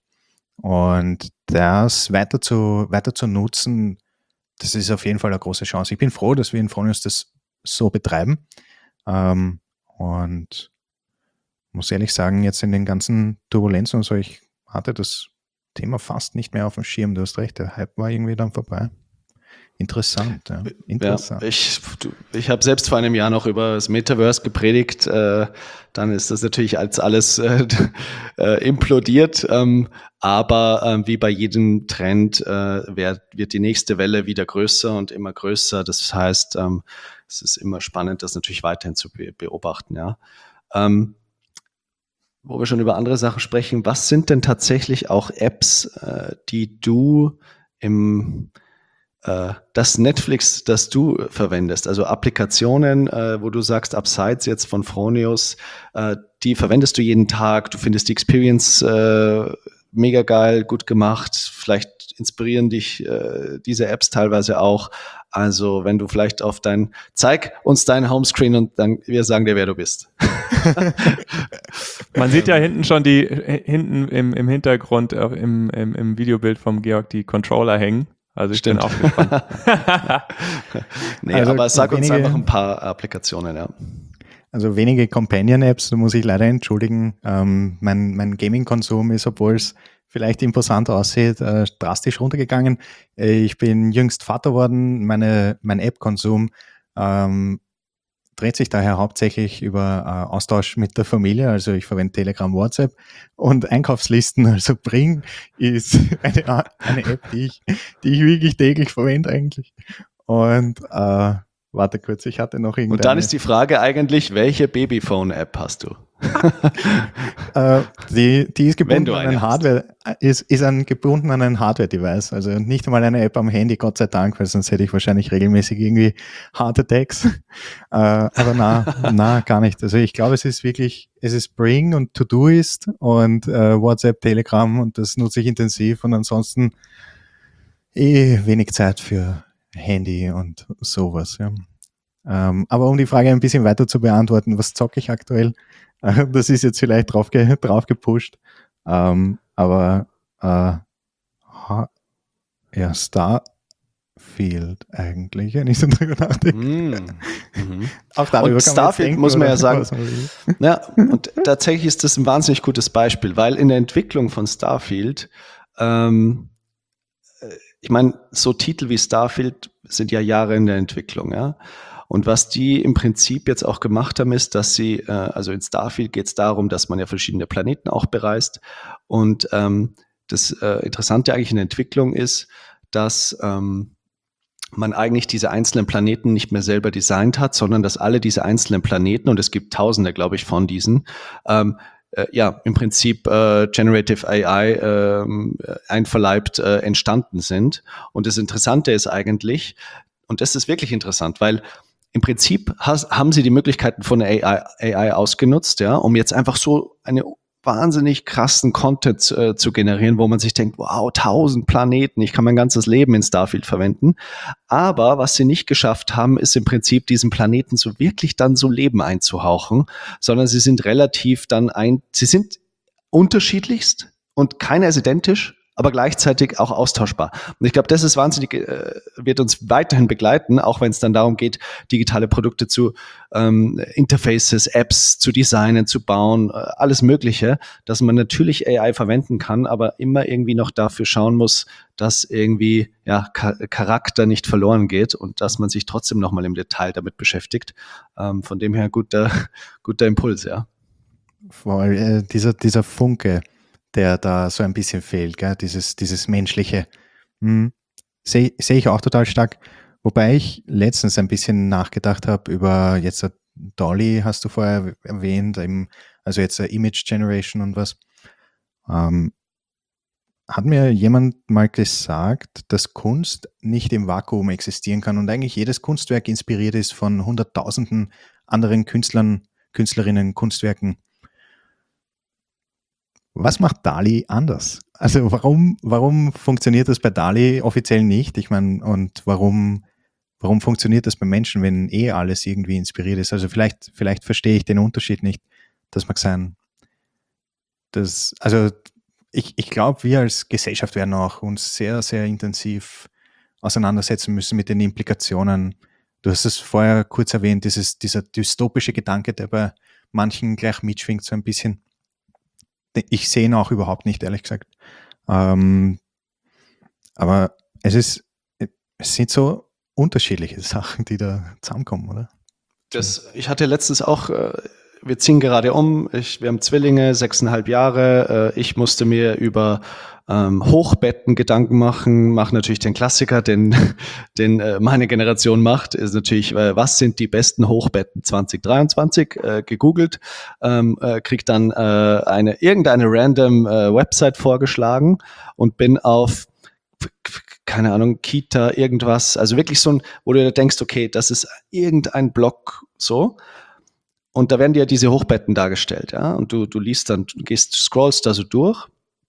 Und das weiter zu, weiter zu nutzen, das ist auf jeden Fall eine große Chance. Ich bin froh, dass wir in Fronius das so betreiben. Ähm, und muss ehrlich sagen, jetzt in den ganzen Turbulenzen und so, ich hatte das Thema fast nicht mehr auf dem Schirm. Du hast recht, der Hype war irgendwie dann vorbei. Interessant, ja. Interessant. Ja, ich ich habe selbst vor einem Jahr noch über das Metaverse gepredigt. Äh, dann ist das natürlich als alles äh, äh, implodiert. Ähm, aber ähm, wie bei jedem Trend äh, wird, wird die nächste Welle wieder größer und immer größer. Das heißt, ähm, es ist immer spannend, das natürlich weiterhin zu be- beobachten. Ja. Ähm, wo wir schon über andere Sachen sprechen, was sind denn tatsächlich auch Apps, äh, die du im das Netflix, das du verwendest, also Applikationen, äh, wo du sagst, abseits jetzt von Fronius, äh, die verwendest du jeden Tag, du findest die Experience äh, mega geil, gut gemacht, vielleicht inspirieren dich äh, diese Apps teilweise auch. Also wenn du vielleicht auf dein, zeig uns dein Homescreen und dann wir sagen dir, wer du bist. Man sieht ja hinten schon die, hinten im, im Hintergrund, äh, im, im, im Videobild vom Georg die Controller hängen. Also ich Stimmt. bin auch gespannt. nee, also aber sag wenige, uns einfach ein paar Applikationen, ja. Also wenige Companion-Apps, da muss ich leider entschuldigen. Ähm, mein mein Gaming-Konsum ist, obwohl es vielleicht imposant aussieht, äh, drastisch runtergegangen. Äh, ich bin jüngst Vater worden, meine, mein App-Konsum ähm, dreht sich daher hauptsächlich über äh, Austausch mit der Familie, also ich verwende Telegram, WhatsApp und Einkaufslisten, also Bring ist eine, eine App, die ich, die ich wirklich täglich verwende eigentlich. Und äh, warte kurz, ich hatte noch irgendeine... Und dann ist die Frage eigentlich, welche Babyphone-App hast du? äh, die, die ist gebunden an ein hast. Hardware, ist, ist ein gebunden an ein Hardware-Device, also nicht einmal eine App am Handy, Gott sei Dank, weil sonst hätte ich wahrscheinlich regelmäßig irgendwie Heart Attacks. äh, aber na, na, gar nicht. Also ich glaube, es ist wirklich, es ist Bring und Todoist und äh, WhatsApp, Telegram und das nutze ich intensiv und ansonsten eh wenig Zeit für Handy und sowas. Ja. Ähm, aber um die Frage ein bisschen weiter zu beantworten, was zocke ich aktuell? Äh, das ist jetzt vielleicht drauf, ge drauf gepusht. Ähm, aber äh, ha, ja, Starfield eigentlich, wenn ich so drüber nachdenke. Mm. Mhm. Auch darüber und kann Starfield denken, muss man ja sagen, was man will. ja, und tatsächlich ist das ein wahnsinnig gutes Beispiel, weil in der Entwicklung von Starfield, ähm, ich meine, so Titel wie Starfield sind ja Jahre in der Entwicklung, ja. Und was die im Prinzip jetzt auch gemacht haben, ist, dass sie, äh, also in Starfield geht es darum, dass man ja verschiedene Planeten auch bereist. Und ähm, das äh, Interessante eigentlich in der Entwicklung ist, dass ähm, man eigentlich diese einzelnen Planeten nicht mehr selber designt hat, sondern dass alle diese einzelnen Planeten, und es gibt Tausende, glaube ich, von diesen, ähm, äh, ja, im Prinzip äh, Generative A I äh, einverleibt äh, entstanden sind. Und das Interessante ist eigentlich, und das ist wirklich interessant, weil im Prinzip has, haben sie die Möglichkeiten von A I, A I ausgenutzt, ja, um jetzt einfach so eine wahnsinnig krassen Content äh, zu generieren, wo man sich denkt, wow, tausend Planeten, ich kann mein ganzes Leben in Starfield verwenden. Aber was sie nicht geschafft haben, ist im Prinzip diesen Planeten so wirklich dann so Leben einzuhauchen, sondern sie sind relativ dann ein, sie sind unterschiedlichst und keiner ist identisch, aber gleichzeitig auch austauschbar. Und ich glaube, das ist wahnsinnig, äh, wird uns weiterhin begleiten, auch wenn es dann darum geht, digitale Produkte zu ähm, Interfaces, Apps zu designen, zu bauen, äh, alles Mögliche, dass man natürlich A I verwenden kann, aber immer irgendwie noch dafür schauen muss, dass irgendwie ja, Ka- Charakter nicht verloren geht und dass man sich trotzdem nochmal im Detail damit beschäftigt. Ähm, von dem her guter, guter Impuls, ja. Voll, äh, dieser, dieser Funke, der da so ein bisschen fehlt, gell? Dieses, dieses menschliche, hm, sehe seh ich auch total stark. Wobei ich letztens ein bisschen nachgedacht habe über jetzt äh, Dolly, hast du vorher erwähnt, eben, also jetzt äh, Image Generation und was. Ähm, hat mir jemand mal gesagt, dass Kunst nicht im Vakuum existieren kann und eigentlich jedes Kunstwerk inspiriert ist von hunderttausenden anderen Künstlern, Künstlerinnen, Kunstwerken. Was macht DALL-E anders? Also warum, warum funktioniert das bei DALL-E offiziell nicht? Ich meine, und warum, warum funktioniert das bei Menschen, wenn eh alles irgendwie inspiriert ist? Also vielleicht, vielleicht verstehe ich den Unterschied nicht. Das mag sein. Das, also ich, ich glaube, wir als Gesellschaft werden auch uns sehr, sehr intensiv auseinandersetzen müssen mit den Implikationen. Du hast es vorher kurz erwähnt, dieses, dieser dystopische Gedanke, der bei manchen gleich mitschwingt, so ein bisschen. Ich sehe ihn auch überhaupt nicht, ehrlich gesagt. Ähm, aber es ist, es sind so unterschiedliche Sachen, die da zusammenkommen, oder? Das, ich hatte letztens auch, äh, wir ziehen gerade um, ich, wir haben Zwillinge, sechseinhalb Jahre, äh, ich musste mir über ähm, Hochbetten Gedanken machen, mache natürlich den Klassiker, den, den äh, meine Generation macht, ist natürlich, äh, was sind die besten Hochbetten zwanzig dreiundzwanzig, äh, gegoogelt, ähm, äh, krieg dann äh, eine irgendeine random äh, Website vorgeschlagen und bin auf keine Ahnung, Kita, irgendwas, also wirklich so ein, wo du denkst, okay, das ist irgendein Blog so. Und da werden dir diese Hochbetten dargestellt, ja. Und du, du liest dann, du gehst, scrollst da so durch.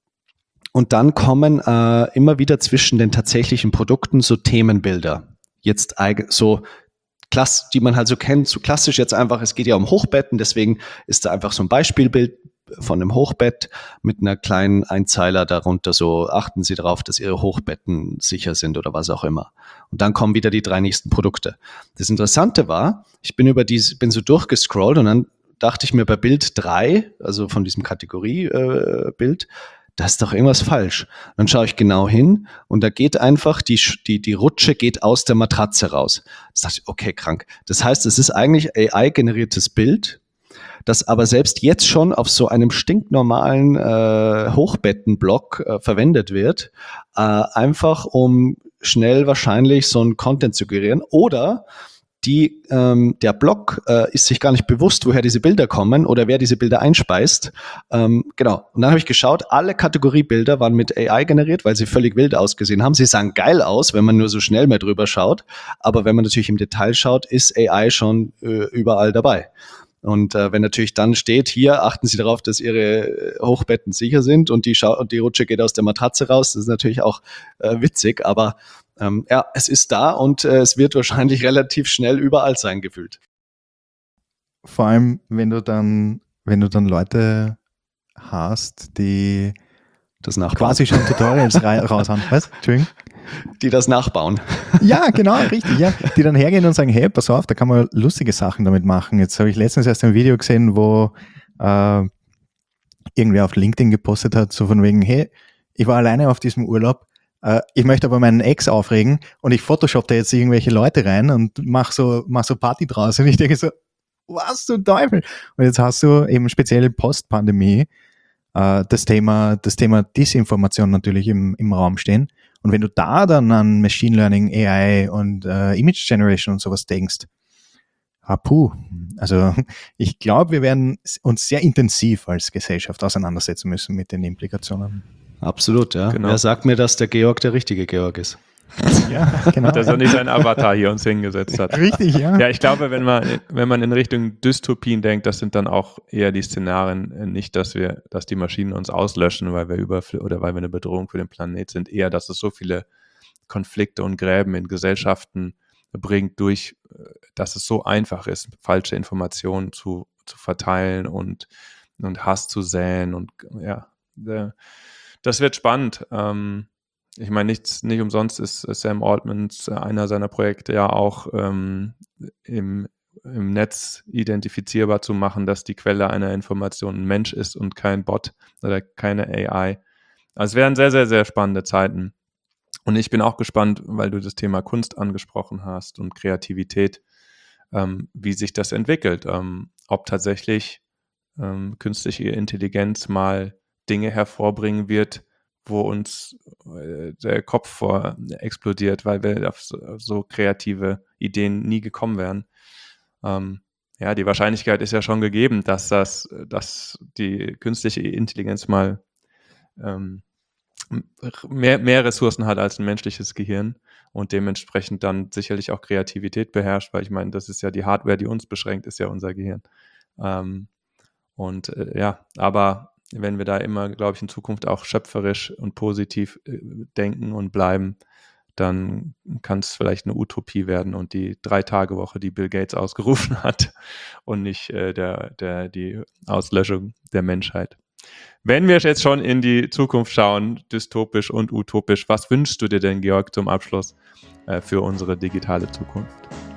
Und dann kommen äh, immer wieder zwischen den tatsächlichen Produkten so Themenbilder. Jetzt eig- so klass, die man halt so kennt, so klassisch jetzt einfach, es geht ja um Hochbetten, deswegen ist da einfach so ein Beispielbild von einem Hochbett mit einer kleinen Einzeiler darunter, so achten Sie darauf, dass Ihre Hochbetten sicher sind oder was auch immer. Und dann kommen wieder die drei nächsten Produkte. Das Interessante war, ich bin über diese, bin so durchgescrollt und dann dachte ich mir bei Bild drei, also von diesem Kategoriebild, äh, da ist doch irgendwas falsch. Dann schaue ich genau hin und da geht einfach, die, die, die Rutsche geht aus der Matratze raus. Das dachte ich, okay, krank. Das heißt, es ist eigentlich A I-generiertes Bild, das aber selbst jetzt schon auf so einem stinknormalen äh, Hochbettenblock äh, verwendet wird, äh, einfach um schnell wahrscheinlich so einen Content zu generieren. Oder die, ähm, der Blog äh, ist sich gar nicht bewusst, woher diese Bilder kommen oder wer diese Bilder einspeist. Ähm, genau. Und dann habe ich geschaut, alle Kategoriebilder waren mit A I generiert, weil sie völlig wild ausgesehen haben. Sie sahen geil aus, wenn man nur so schnell mal drüber schaut. Aber wenn man natürlich im Detail schaut, ist A I schon äh, überall dabei. Und äh, wenn natürlich dann steht, hier achten Sie darauf, dass Ihre Hochbetten sicher sind und die, Schau- und die Rutsche geht aus der Matratze raus, das ist natürlich auch äh, witzig, aber ähm, ja, es ist da und äh, es wird wahrscheinlich relativ schnell überall sein, gefühlt. Vor allem, wenn du dann, wenn du dann Leute hast, die Das nachbauen. quasi schon Tutorials ra- raushauen. Was? Entschuldigung? Die das nachbauen. Ja, genau, richtig. Ja. Die dann hergehen und sagen, hey, pass auf, da kann man lustige Sachen damit machen. Jetzt habe ich letztens erst ein Video gesehen, wo äh, irgendwer auf LinkedIn gepostet hat, so von wegen, hey, ich war alleine auf diesem Urlaub, äh, ich möchte aber meinen Ex aufregen und ich photoshop da jetzt irgendwelche Leute rein und mach so, mach so Party draus. Und ich denke so, was zum Teufel? Und jetzt hast du eben speziell Post-Pandemie äh, das Thema, das Thema Disinformation natürlich im, im Raum stehen. Und wenn du da dann an Machine Learning, A I und äh, Image Generation und sowas denkst, ah, puh, also ich glaube, wir werden uns sehr intensiv als Gesellschaft auseinandersetzen müssen mit den Implikationen. Absolut, ja. Genau. Wer sagt mir, dass der Georg der richtige Georg ist? Ja, genau. Dass er nicht seinen Avatar hier uns hingesetzt hat. Richtig, ja. Ja, ich glaube, wenn man, wenn man in Richtung Dystopien denkt, das sind dann auch eher die Szenarien, nicht, dass wir, dass die Maschinen uns auslöschen, weil wir über oder weil wir eine Bedrohung für den Planet sind, eher, dass es so viele Konflikte und Gräben in Gesellschaften bringt, durch, dass es so einfach ist, falsche Informationen zu, zu verteilen und, und Hass zu säen und ja, der, Das wird spannend. Ähm, ich meine, nichts, nicht umsonst ist Sam Altmans einer seiner Projekte ja auch ähm, im, im Netz identifizierbar zu machen, dass die Quelle einer Information ein Mensch ist und kein Bot oder keine A I. Also es werden sehr, sehr, sehr spannende Zeiten. Und ich bin auch gespannt, weil du das Thema Kunst angesprochen hast und Kreativität, ähm, wie sich das entwickelt. Ähm, ob tatsächlich ähm, künstliche Intelligenz mal Dinge hervorbringen wird, wo uns äh, der Kopf vor explodiert, weil wir auf so, auf so kreative Ideen nie gekommen wären. Ähm, ja, die Wahrscheinlichkeit ist ja schon gegeben, dass das, dass die künstliche Intelligenz mal ähm, mehr, mehr Ressourcen hat als ein menschliches Gehirn und dementsprechend dann sicherlich auch Kreativität beherrscht, weil ich meine, das ist ja die Hardware, die uns beschränkt, ist ja unser Gehirn. Ähm, und äh, ja, aber wenn wir da immer, glaube ich, in Zukunft auch schöpferisch und positiv äh, denken und bleiben, dann kann es vielleicht eine Utopie werden und die Drei-Tage-Woche, die Bill Gates ausgerufen hat und nicht äh, der, der, die Auslöschung der Menschheit. Wenn wir jetzt schon in die Zukunft schauen, dystopisch und utopisch, was wünschst du dir denn, Georg, zum Abschluss äh, für unsere digitale Zukunft?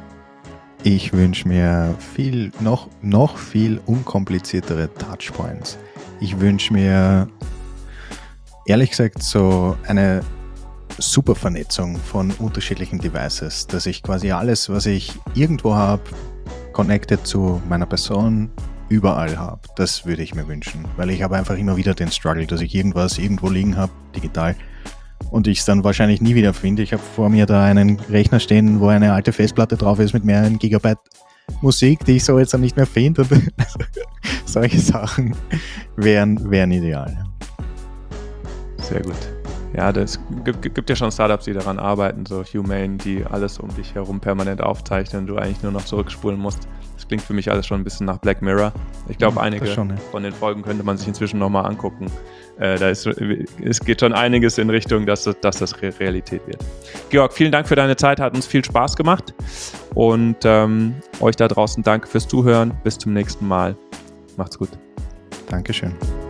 Ich wünsche mir viel, noch, noch viel unkompliziertere Touchpoints. Ich wünsche mir, ehrlich gesagt, so eine super Vernetzung von unterschiedlichen Devices, dass ich quasi alles, was ich irgendwo habe, connected zu meiner Person, überall habe. Das würde ich mir wünschen, weil ich habe einfach immer wieder den Struggle, dass ich irgendwas irgendwo liegen habe, digital, und ich es dann wahrscheinlich nie wieder finde. Ich habe vor mir da einen Rechner stehen, wo eine alte Festplatte drauf ist mit mehreren Gigabyte Musik, die ich so jetzt dann nicht mehr finde. Also, solche Sachen wären, wären ideal. Sehr gut. Ja, das gibt, gibt ja schon Startups, die daran arbeiten, so Humane, die alles um dich herum permanent aufzeichnen und du eigentlich nur noch zurückspulen musst. Das klingt für mich alles schon ein bisschen nach Black Mirror. Ich glaube, Ja, einige schon, ja. von den Folgen könnte man sich inzwischen nochmal angucken. Äh, da ist, es geht schon einiges in Richtung, dass, dass das Realität wird. Georg, vielen Dank für deine Zeit, hat uns viel Spaß gemacht. Und ähm, euch da draußen danke fürs Zuhören. Bis zum nächsten Mal. Macht's gut. Dankeschön.